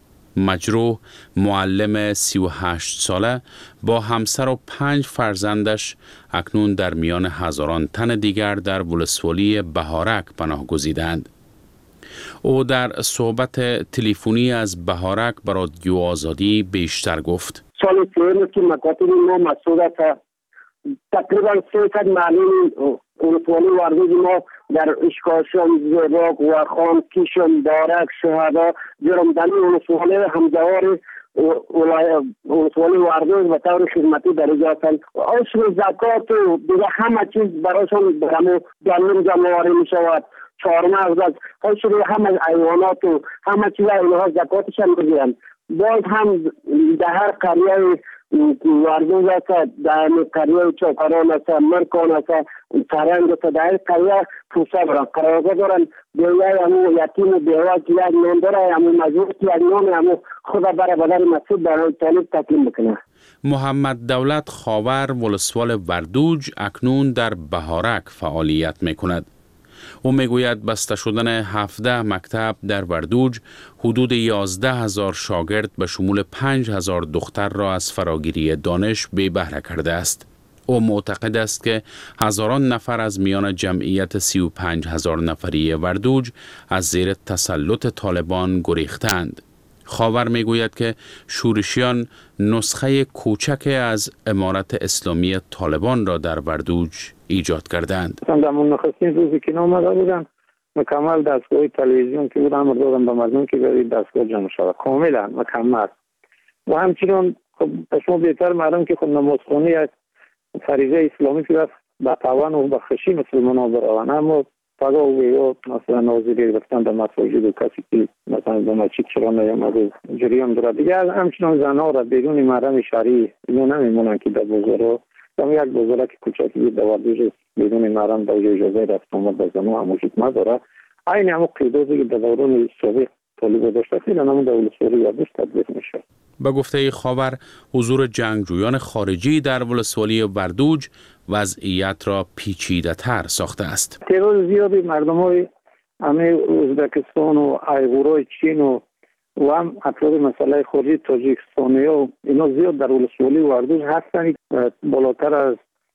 مجروح معلم سی و هشت ساله با همسر و پنج فرزندش اکنون در میان هزاران تن دیگر در ولسوالی بهارک پناه گزیدند. او در صحبت تلفنی از بهارک به رادیو آزادی بیشتر گفت. سال پیش که مکاتب ما مسئول است، تقریبا سیصد معلم ولسوالی وردوج ما در اشکاشان، زیباک و خان، کیشن، بارک، شهدا، جرمدنی ولسوالی همجوار ولسوالی وردوج و طور خدمتی درجه هستند. عشر زکات و دیگه همه چیز برایشان برامو جانور جمعواری می شود. چهارمغز از خودشون همه حیوانات و همه چیز اینها زکاتشان میگیرن. باز هم در هر قریه وردوج است، در قریه چوکران است، مرکان است، سرنگ است، در هر قریه پوسه برن قرارگاه دارن. بیوه همون یتیم و بیوه که یک نام داره، همون مجبور که یک نام همون خود برای بدر مسعود برای طالب تکلیم بکنه. محمد دولت خاور ولسوال وردوج اکنون در بهارک فعالیت میکند. او میگوید بسته شدن هفده مکتب در وردوج حدود یازده هزار شاگرد به شمول پنج هزار دختر را از فراگیری دانش بی بهره کرده است. او معتقد است که هزاران نفر از میان جمعیت سی و پنج هزار نفری وردوج از زیر تسلط طالبان گریختند. خاور میگوید که شورشیان نسخه کوچک از امارت اسلامی طالبان را در وردوج ایجاد کردند. در نخستین روزی که آمده بودن مکمل دستگاه تلویزیون که بودن امر دادن به مردم که برید دستگاه جمع شود، کاملا مکمل. و همچنین شما بهتر مردم که خود نمازخوانی از فریضه اسلامی که به توان و بخشی مسلمان برآورند، اما فقط او مثلا ناظری گفتن در مساجد و کسی که مثلا به مسجد چرا نیامده جریان داره دیگه. همچنان زنها را بدون محرم شرعی اینو نمیمونن که در بازارها هم یک بزرگ کوچکی در وردوج بدون محرم در اجازه رفت آمد به زنها هم وجود نداره. این همون قیدوزی که در دوران سابق طالب داشته خیلی همون در ولسوالی وردوج تطبیق میشه. به گفته خاور حضور جنگجویان خارجی در ولسوالی وردوج وضعیت را پیچیده تر ساخته است. تعداد زیادی مردم های همه ازبکستان و ایغورای چین و و هم افراد مسئله خارجی تاجیکستانی ها اینا زیاد در ولسوالی وردوج هستند. بالاتر از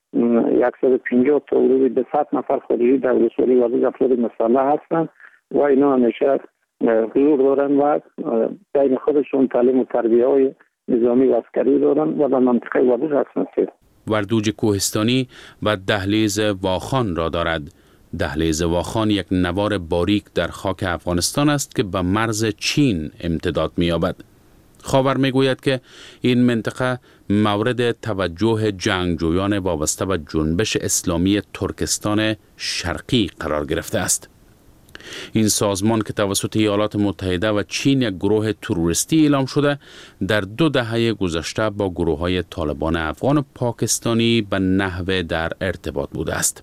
صد و پنجاه تا حدود دویست نفر خارجی در ولسوالی وردوج افراد مسئله هستند و اینا همیشه حضور دارن و بین خودشون تعلیم و تربیه های نظامی و عسکری دارن و در منطقه وردوج هستند. وردوج کوهستانی و دهلیز واخان را دارد. دهلیز واخان یک نوار باریک در خاک افغانستان است که به مرز چین امتداد می‌یابد. خاور می‌گوید که این منطقه مورد توجه جنگجویان وابسته به جنبش اسلامی ترکستان شرقی قرار گرفته است. این سازمان که توسط ایالات متحده و چین یک گروه تروریستی اعلام شده، در دو دهه گذشته با گروه‌های طالبان افغان و پاکستانی به نحو در ارتباط بوده است.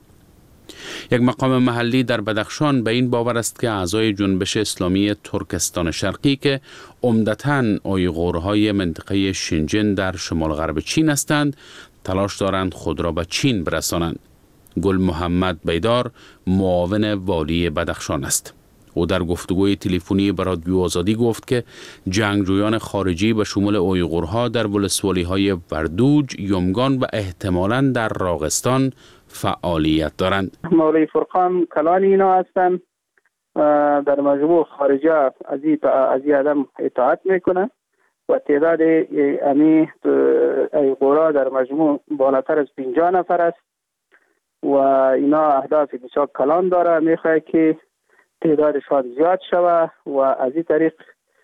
یک مقام محلی در بدخشان به این باور است که اعضای جنبش اسلامی ترکستان شرقی که عمدتاً اویغورهای منطقه شینجن در شمال غرب چین هستند، تلاش دارند خود را به چین برسانند. گل محمد بیدار معاون والی بدخشان است. او در گفتگوی تلفنی با رادیو آزادی گفت که جنگجویان خارجی به شمول اویغورها در ولسوالی‌های وردوج، یمگان و احتمالاً در راغستان فعالیت دارند. مولوی فرقان کلان اینا هستند. در مجموع خارجی از این آدم اطاعت میکنه و تعداد امی اویغورها در مجموع بالاتر از پنجاه نفر است و اینا اهداف بسیار کلان داره. میخواه که تعدادشان زیاد شوه و از این طریق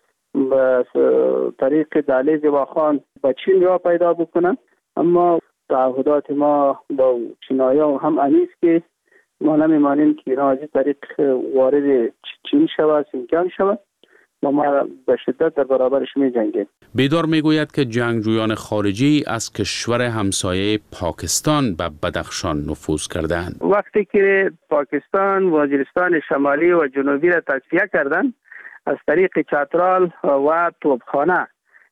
به طریق دهلیز واخان به چین را پیدا بکنن. اما تعهدات ما با چینایان هم انیست که ما نمیمانیم که اینا از این طریق وارد چین شوه، سینکیان شوه و ما به شدت در برابرش می جنگیم. بیدار میگوید که جنگجویان خارجی از کشور همسایه پاکستان به بدخشان نفوذ کردند. وقتی که پاکستان وزیرستان شمالی و جنوبی را تصفیه کردند از طریق چترال و توپخانه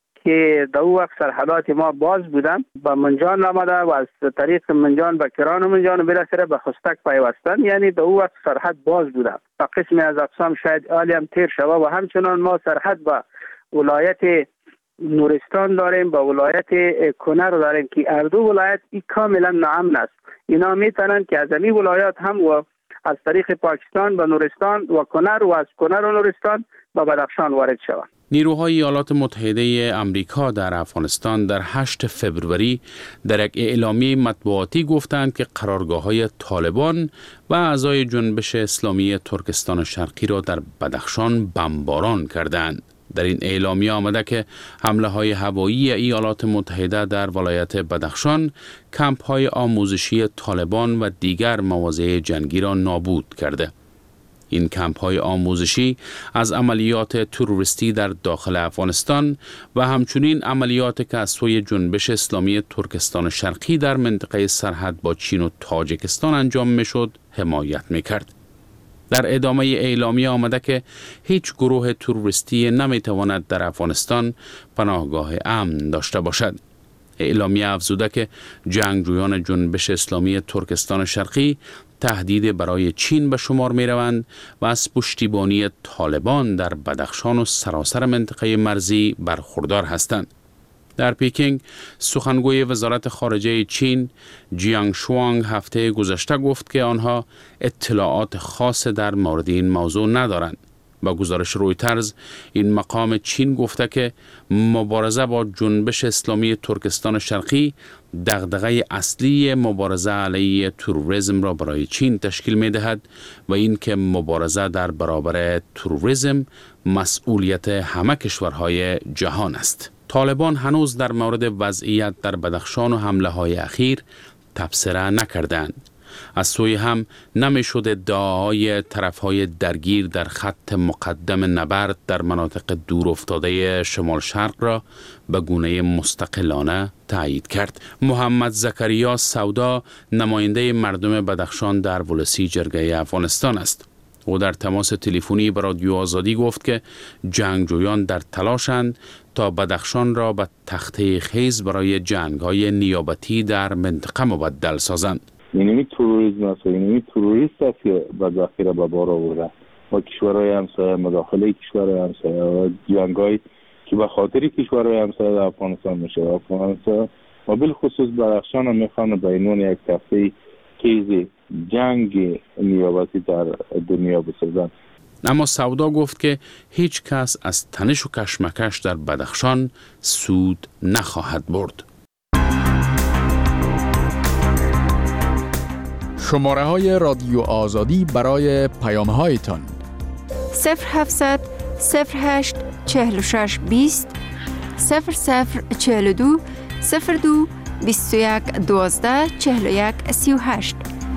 که در وقت سرحدات ما باز بودن به منجان آمده و از طریق منجان به کران و منجان و برسره به خستک پیوستن، یعنی در وقت سرحد باز بوده و قسمی از اقسام شاید آلی هم تیر شوه و همچنان ما سرحد با ولایت نورستان داریم، با ولایت کنر داریم که هر دو ولایت ای کاملا ناامن است. اینا میتونن که از این ولایات هم و از طریق پاکستان به نورستان و کنر و از کنر و نورستان به بدخشان وارد شوند. نیروهای ایالات متحده آمریکا در افغانستان در هشتم فوریه در یک اعلامیه مطبوعاتی گفتند که قرارگاه‌های طالبان و اعضای جنبش اسلامی ترکستان شرقی را در بدخشان بمباران کردند. در این اعلامیه آمده که حمله‌های هوایی ایالات متحده در ولایت بدخشان کمپ‌های آموزشی طالبان و دیگر مواضع جنگی را نابود کرده. این کمپ‌های آموزشی از عملیات تروریستی در داخل افغانستان و همچنین عملیات که از سوی جنبش اسلامی ترکستان شرقی در منطقه سرحد با چین و تاجیکستان انجام می‌شد حمایت می‌کرد. در ادامه اعلامیه آمده که هیچ گروه تروریستی نمی‌تواند در افغانستان پناهگاه امن داشته باشد. اعلامیه افزوده که جنگجویان جنبش اسلامی ترکستان شرقی تهدید برای چین به شمار می روند و از پشتیبانی طالبان در بدخشان و سراسر منطقه مرزی برخوردار هستند. در پیکینگ سخنگوی وزارت خارجه چین جیانگ شوانگ هفته گذشته گفت که آنها اطلاعات خاص در مورد این موضوع ندارند. با گزارش رویترز این مقام چین گفته که مبارزه با جنبش اسلامی ترکستان شرقی دغدغه اصلی مبارزه علیه تروریسم را برای چین تشکیل می دهد و این که مبارزه در برابر تروریسم مسئولیت همه کشورهای جهان است. طالبان هنوز در مورد وضعیت در بدخشان و حمله های اخیر تبصره نکردند. از سوی هم نمیشد ادعاهای طرفهای درگیر در خط مقدم نبرد در مناطق دور افتاده شمال شرق را به گونه مستقلانه تایید کرد. محمد زکریا سودا نماینده مردم بدخشان در ولسی جرگه افغانستان است. او در تماس تلفنی با رادیو آزادی گفت که جنگجویان در تلاشند تا بدخشان را به تخته خیز برای جنگ‌های نیابتی در منطقه مبدل سازند. اینمی تروریسم است و اینمی تروریست است که به ذخیره به بار آورده. و کشورهای همسایه، مداخله کشورهای همسایه و جنگ‌های که به خاطر کشورهای همسایه در افغانستان میشه. افغانستان و بالخصوص بدخشان هم میخوان به عنوان یک تفته کیز جنگ نیابتی در دنیا بسازن. اما سودا گفت که هیچ کس از تنش و کشمکش در بدخشان سود نخواهد برد. شماره های رادیو آزادی برای پیام هایتان صفر هفتصد صفر هشت چهل و شش بیست صفر صفر چهل و دو صفر دو بیست و یک دوازده چهل و یک سی و هشت.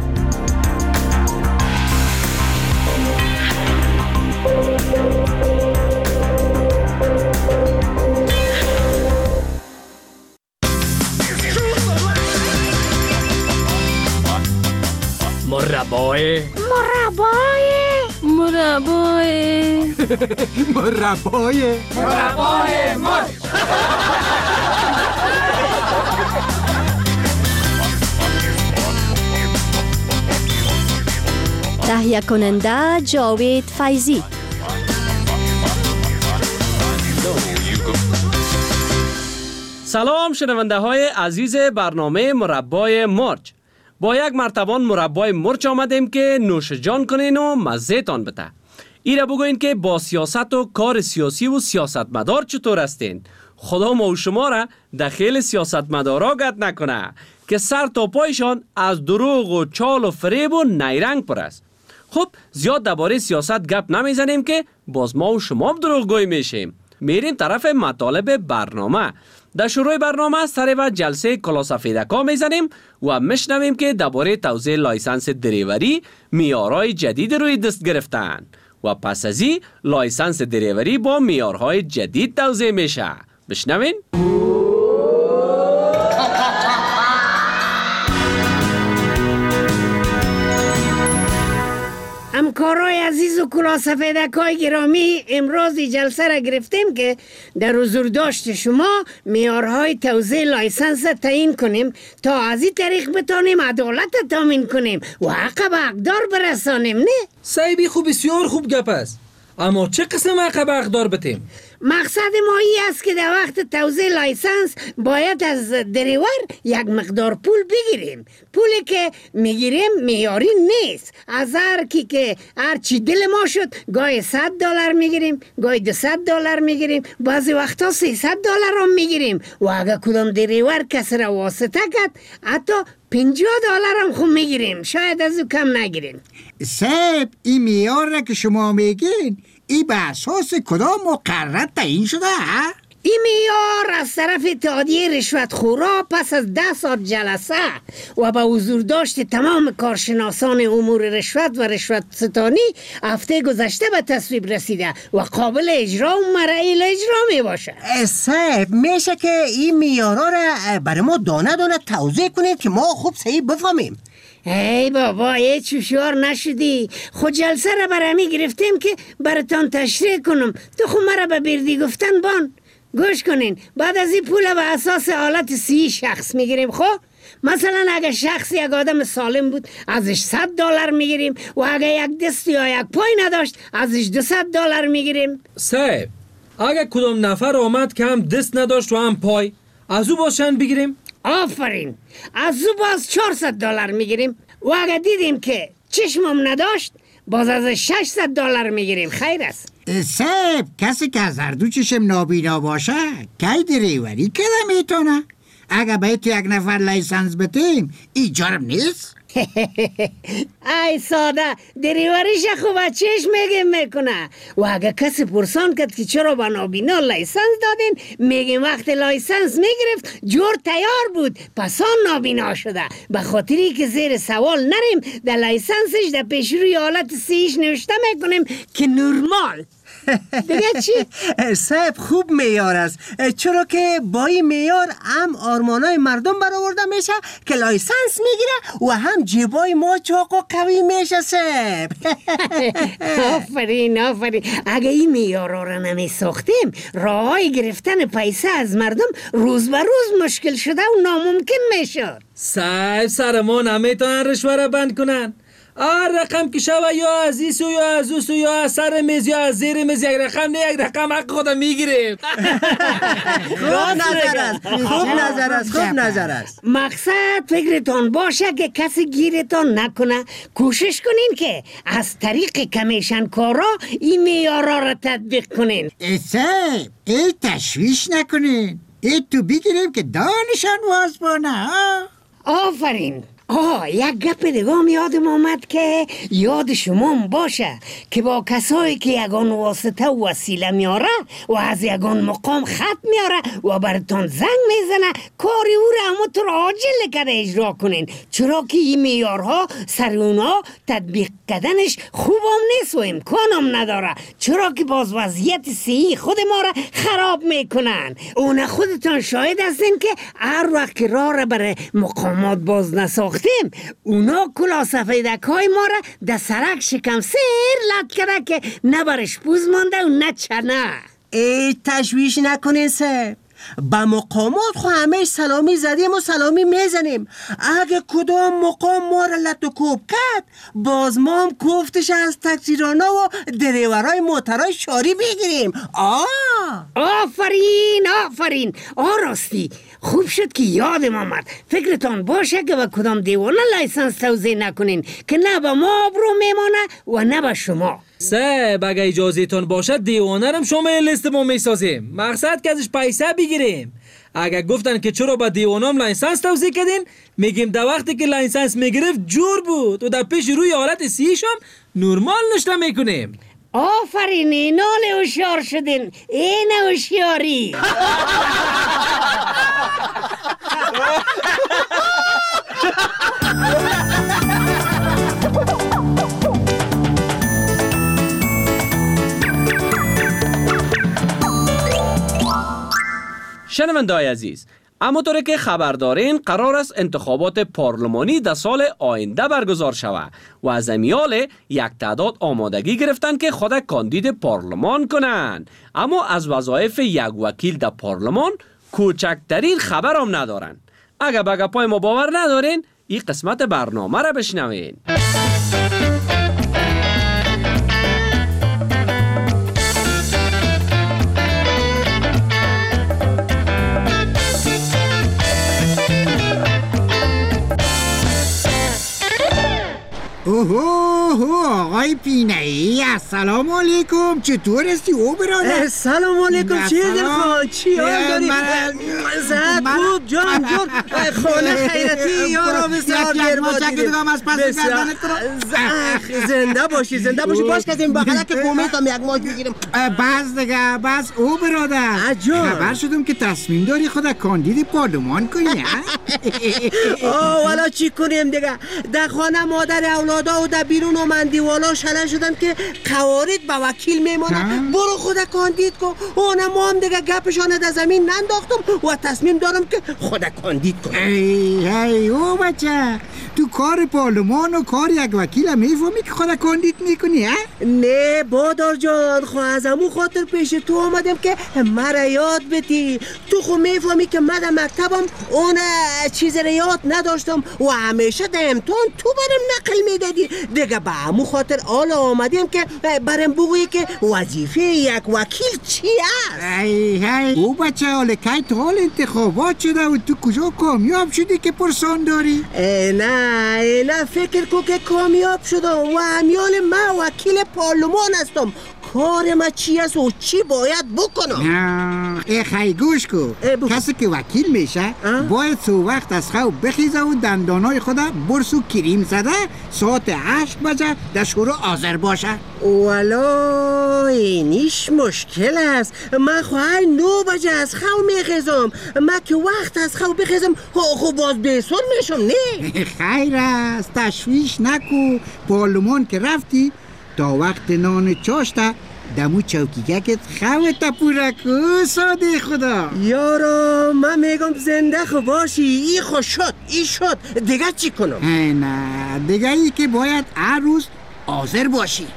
مربای مربای مربای مربای مربای مرد. تهیه کننده جاوید فیضی. سلام شنونده های عزیز برنامه مربای مرچ. با یک مرتبه مربای مرچ آمدیم که نوش جان کنین و مزه تان بده. ایره بگوین که با سیاست و کار سیاسی و سیاستمدار چطور هستین؟ خدا ما و شما را دخیل سیاستمدارا گت نکنه که سر تا پایشان از دروغ و چال و فریب و نیرنگ پر است. خب زیاد درباره سیاست گپ نمیزنیم که باز ما و شما دروغ گوی میشیم. میریم طرف مطالب برنامه. در شروع برنامه سر و جلسه کلاسفیدکا میزنیم و میشنویم که درباره توزیع لایسنس دریوری معیارهای جدید روی دست گرفتن و پس از این لایسنس دریوری با معیارهای جدید توزیع میشه. بشنوین؟ همکارای عزیز و کلاسفیدکای گرامی، امروز جلسه را گرفتیم که در حضور داشت شما معیارهای توزیع لایسنس تعیین کنیم تا از این طریق بتانیم عدالت تامین کنیم و حق به حقدار برسانیم. نه؟ صاحبی خوب، بسیار خوب گپ است، اما چه قسم حق به حقدار بتیم؟ مقصد ما این است که در وقت توزیع لایسنس باید از دریور یک مقدار پول بگیریم. پولی که میگیریم معیاری نیست. از هر کی که هر چی دل ما شد، گاهی صد دلار میگیریم، گاهی دویست دلار میگیریم، بعضی وقتا سیصد دلار هم میگیریم و اگر کدام دریور کسی را واسطه کرد حتی پنجاه دلار هم خوب میگیریم، شاید از او کم نگیریم. صاحب این معیار را که شما میگین این به اساس کدام مقرر تعیین شده؟ این معیار از طرف اتحادیه رشوتخورا پس از ده سال جلسه و با حضور داشت تمام کارشناسان امور رشوت و رشوت ستانی هفته گذشته به تصویب رسیده و قابل اجرا و مرعیل اجرا می باشه. صاحب میشه که این معیارها را برای ما دانه دانه توضیح کنید که ما خوب صحیح بفهمیم؟ ای بابا ای چوشیار نشدی. خود جلسه را برمی گرفتیم که براتان تشریح کنم، تو خود مرا به بردی گفتن بان. گوش کنین، بعد از این پول به اساس حالت سی شخص میگیریم. خب مثلا اگه شخصی یک آدم سالم بود ازش صد دلار میگیریم و اگه یک دست یا یک پای نداشت ازش دویست دلار میگیریم. صاحب اگه کدام نفر آمد که هم دست نداشت و هم پای، از او باز چند بگیریم؟ آفرین، از او باز چهارصد دلار میگیریم و اگه دیدیم که چشمم نداشت باز از ششصد دلار میگیریم. خیر است. صاحب کسی که از هر دو چشم نابینا باشه کی دریوری که میتونه؟ اگه باید یک نفر لایسنس بتیم ای جرم نیست؟ ای ساده، دریوریش خوبه چشم میگیم میکنه و اگه کسی پرسان کرد که چرا با نابینا لایسنس دادین میگیم وقت لایسنس میگرفت جور تیار بود پس آن نابینا شده، به خاطری که زیر سوال نریم در لایسنسش در پیش روی حالت سیش نوشته میکنیم که نورمال. دیگه چی؟ صاحب خوب معیار است، چرا که با این معیار هم آرمانای مردم برآورده میشه که لایسنس میگیره و هم جیبای ما چاق و قوی میشه. صاحب آفرین آفرین. اگه این معیارا رو نمی ساختیم راههای گرفتن پیسه از مردم روز به روز مشکل شده و ناممکن میشد. صاحب سر ما نمیتونن رشوه را بند کنن. هر رقم که شوه یا از ایسو یا از اوسو یا از سر میز یا از زیر میز یک رقم نه یک رقم حق خودم میگیریم. خوب نظر است، خوب نظر است، خوب نظر است. مقصد فکرتان باشه که کسی گیرتان نکنه. کوشش کنین که از طریق کمیشن کارا این معیارا را تطبیق کنین. ایسه ای تشویش نکنین، ای تو بگیریم که دانشان واسبانه. آفرین. آه یک گپ دیگه یادم آمد که یاد شما باشه که با کسایی که یگان واسطه و وسیله میاره و از یگان مقام خط میاره و براتون زنگ میزنه کاری او را همونطور عاجل کرده اجرا کنین، چرا که این معیارها سر اونا تطبیق کردنش خوبم نیست و امکانم نداره، چرا که باز وضعیت صحی خود ما را خراب میکنن. اون خودتان شاهد هستین که هر وقت که راه را برای مقامات باز نساخت اونا کلا سفیدک های ما را در سرک شکم سیر لد کرده که نه برش پوز مانده و نه چنه. ای تشویش نکنین سر، با مقامات خو همه سلامی زدیم و سلامی میزنیم. اگه کدام مقام ما را لط و کوب کرد باز ما هم کوفتش از تکسیرانا و دریورای موترای شاری بگیریم. آه آفرین آفرین. آه راستی خوب شد که یادم آمد. فکرتان باشه که با کدام دیوانه لایسنس توزیع نکنین که نه به ما آبرو میمانه و نه به شما. صاحب اگه اجازه تان باشه دیوانه رم شما لیست ما میسازیم، مقصد که ازش پیسه بگیریم. اگه گفتن که چرا با دیوانام لایسنس توزیع کردین میگیم در وقتی که لایسنس میگرفت جور بود و در پیش روی حالت سیش هم نورمال نشته میکنیم. آفرین اینال هوشیار شدین، این هوشیاری. شنونده‌های عزیز، همونطور که خبر دارین قرار است انتخابات پارلمانی در سال آینده برگزار شود و از امیال یک تعداد آمادگی گرفتن که خود کاندید پارلمان کنند، اما از وظایف یک وکیل در پارلمان کوچکترین خبر هم ندارن. اگر به گپای ما باور ندارین این قسمت برنامه را بشنوین. اوه آقای پینایی، السلام علیکم، چطور هستی او برادر؟ سلام علیکم. چی دلخواه؟ چی حال داری؟ زد خوب جان جان خانه خیرتی یارا بسیار گرما دیدیم. زنده باشی زنده باشی. باش کردیم بخلا که کومیت هم یک ماش بگیریم. بس دیگه بس او برادر، خبر شدم که تصمیم داری خود کاندید پارلمان کنی. آه والا چی کنیم دیگه، در خانه مادر اولادا و در بیرون و مندیوالا شلن شدن که قوارید با وکیل میمانه. برو خود کاندید کن. اونم ما هم دیگه گپشانه در زمین ننداختم و تصمیم دارم که خود کاندید کنم. ای ای او بچه، تو کار پارلمان و کار یک وکیل میفهمی که خود کاندید میکنی؟ نه بادار جان، خو از امو خاطر پیش تو آمدم که مرا یاد بدی. تو خو میفهمی که من در مکتبم اون چیز را یاد نداشتم و همیشه در امتحان تو برم نقل میدادی دیگه. به امو خاطر آلا آمدیم که برم بگویی که وظیفه یک وکیل چی است. ای ای او بچه، حالا که تو حال انتخابات شده و تو کجا کامیاب شدی که پرسان داری؟ نه نه فکر کو که کامیاب شدم و امیال من وکیل پارلمان هستم. کار ما چی است و چی باید بکنم؟ ای خیلی گوش کو، کسی که وکیل میشه باید سو وقت از خواب بخیزه و دندانای خود برس و کریم زده ساعت هشت بجه در شروع حاضر باشه. والا اینیش مشکل است. من خواهی نو بجه از خواب میخیزم. من که وقت از خواب بخیزم خب باز بیسون میشم. نه خیر است، تشویش نکو. پارلمان که رفتی تا وقت نان چاشته دمو چوکیگکت خواه پورا کو. ساده خدا یارا من میگم زنده خو باشی. ای خو شد ای شد دیگه چی کنم؟ نه دیگه ای که باید هر روز حاضر باشی.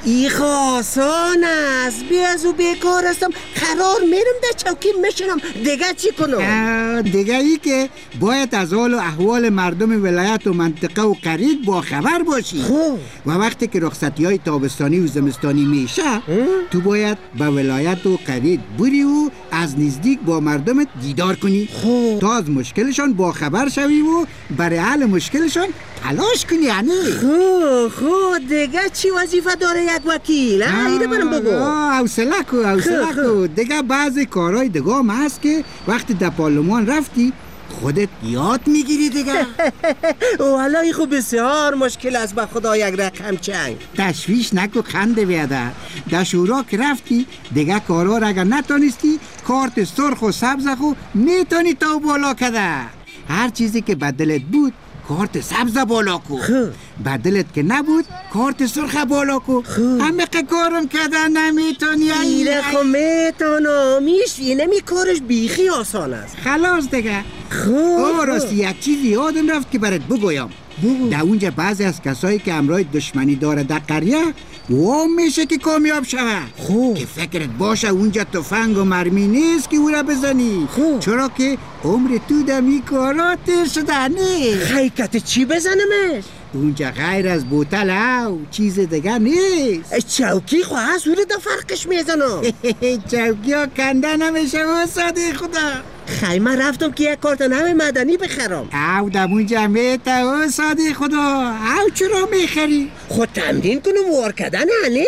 ای آسان است. بی از او بیکار هستم، قرار میرم در چوکی میشنم. دیگه چی کنم؟ دیگه ای که باید از حال و احوال مردم ولایت و منطقه و قریب با خبر باشی. خوب. و وقتی که رخصتی های تابستانی و زمستانی میشه تو باید به ولایت و قریب بری و از نزدیک با مردمت دیدار کنی. خوب. تا از مشکلشان با خبر شوی و برای حل مشکلشان تلاش کنی. یعنی خو خو دیگه چی وظیفه داره یک وکیل؟ اینو برم بگو. حوصله کو حوصله کو. دیگه بعضی کارهای دیگه هم هست که وقتی در پارلمان رفتی خودت یاد میگیری دیگه. والله خب بسیار مشکل است به خدا یک رقم چنگ. تشویش نکو خنده بیاده. در شورا که رفتی دیگه کارا را اگر نتانستی کارت سرخ و سبز خو میتونی تا بالا کده. هر چیزی که بدلت بود کارت سبز بالا کو. بدلت که نبود کارت سرخ بالا کو. همه کارم کردن نمیتونی. ایره خو میتونم. میش اینه می کارش بیخی آسان است. خلاص دیگه. او راستی یک چیزی یادم رفت که برات بگویم. در اونجا بعضی از کسایی که امرای دشمنی داره در قریه و میشه که کامیاب شوه. خوب. که فکرت باشه اونجا تفنگ و مرمی نیست که او را بزنی. خوب. چرا که عمر تو دمی کارا تیر شده. نه حقیقت چی بزنمش؟ اونجا غیر از بوتل او چیز دیگه نیست. چوکی خو از اون دا فرقش میزنم. چوکی ها کنده نمیشه و ساده خدا. خیلی من رفتم که یک کارتون همه مدنی بخرم. او دمونجا میته و ساده خدا. او چرا میخری؟ خود تمرین کنم وار کدن هنی؟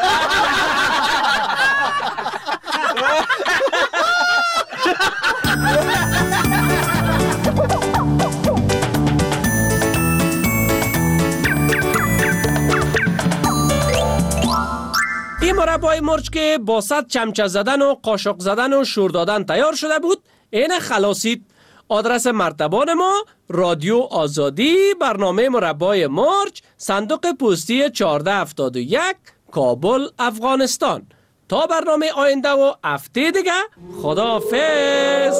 این مربای مرچ که با صد چمچه زدن و قاشق زدن و شور دادن تیار شده بود این خلاصید. آدرس مرتبان ما رادیو آزادی، برنامه مربای مرچ، صندوق پستی چهارده هفتاد و یک، کابل، افغانستان. تا برنامه آینده و هفته دیگه خداحافظ.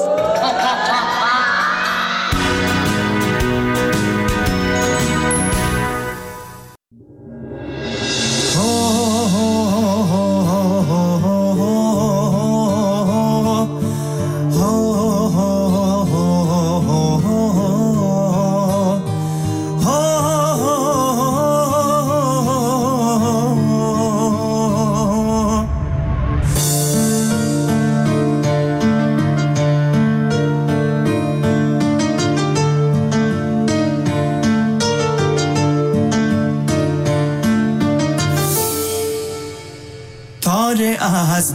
از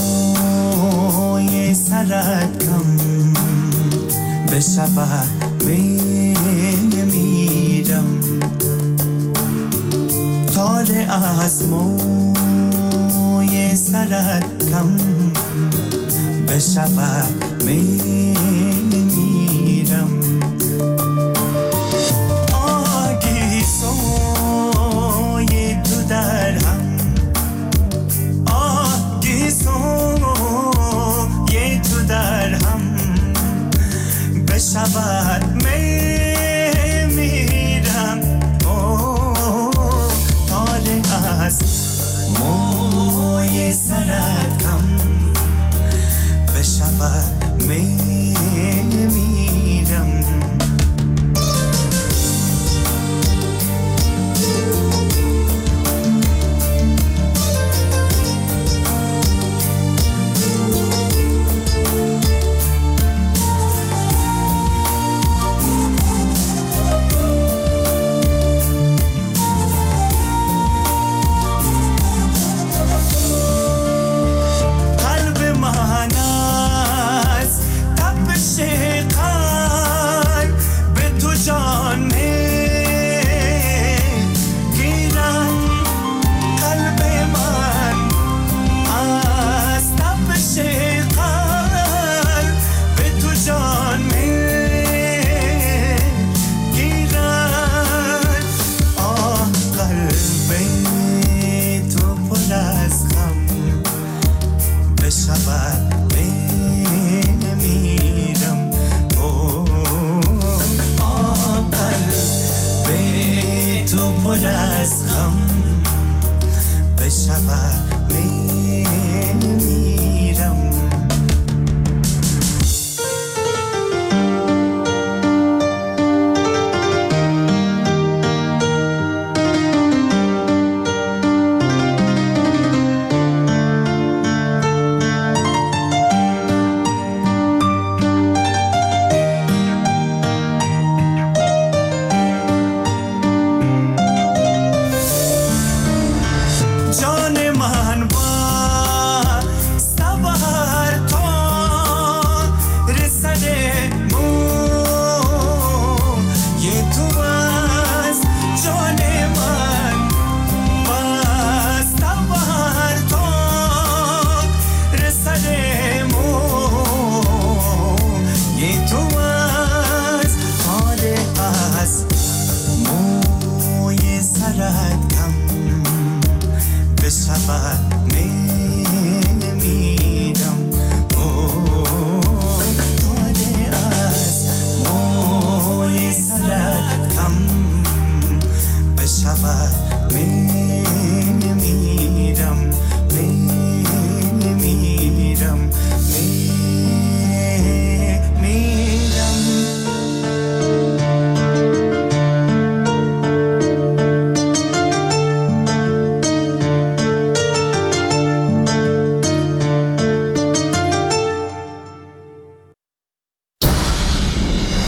موی سرت کم بشود میمیرم. تار از موی سرت کم بشود میمیرم. آگی سوی تو در هم سوی تو در هم بشود میمیرم. تار از موی سرت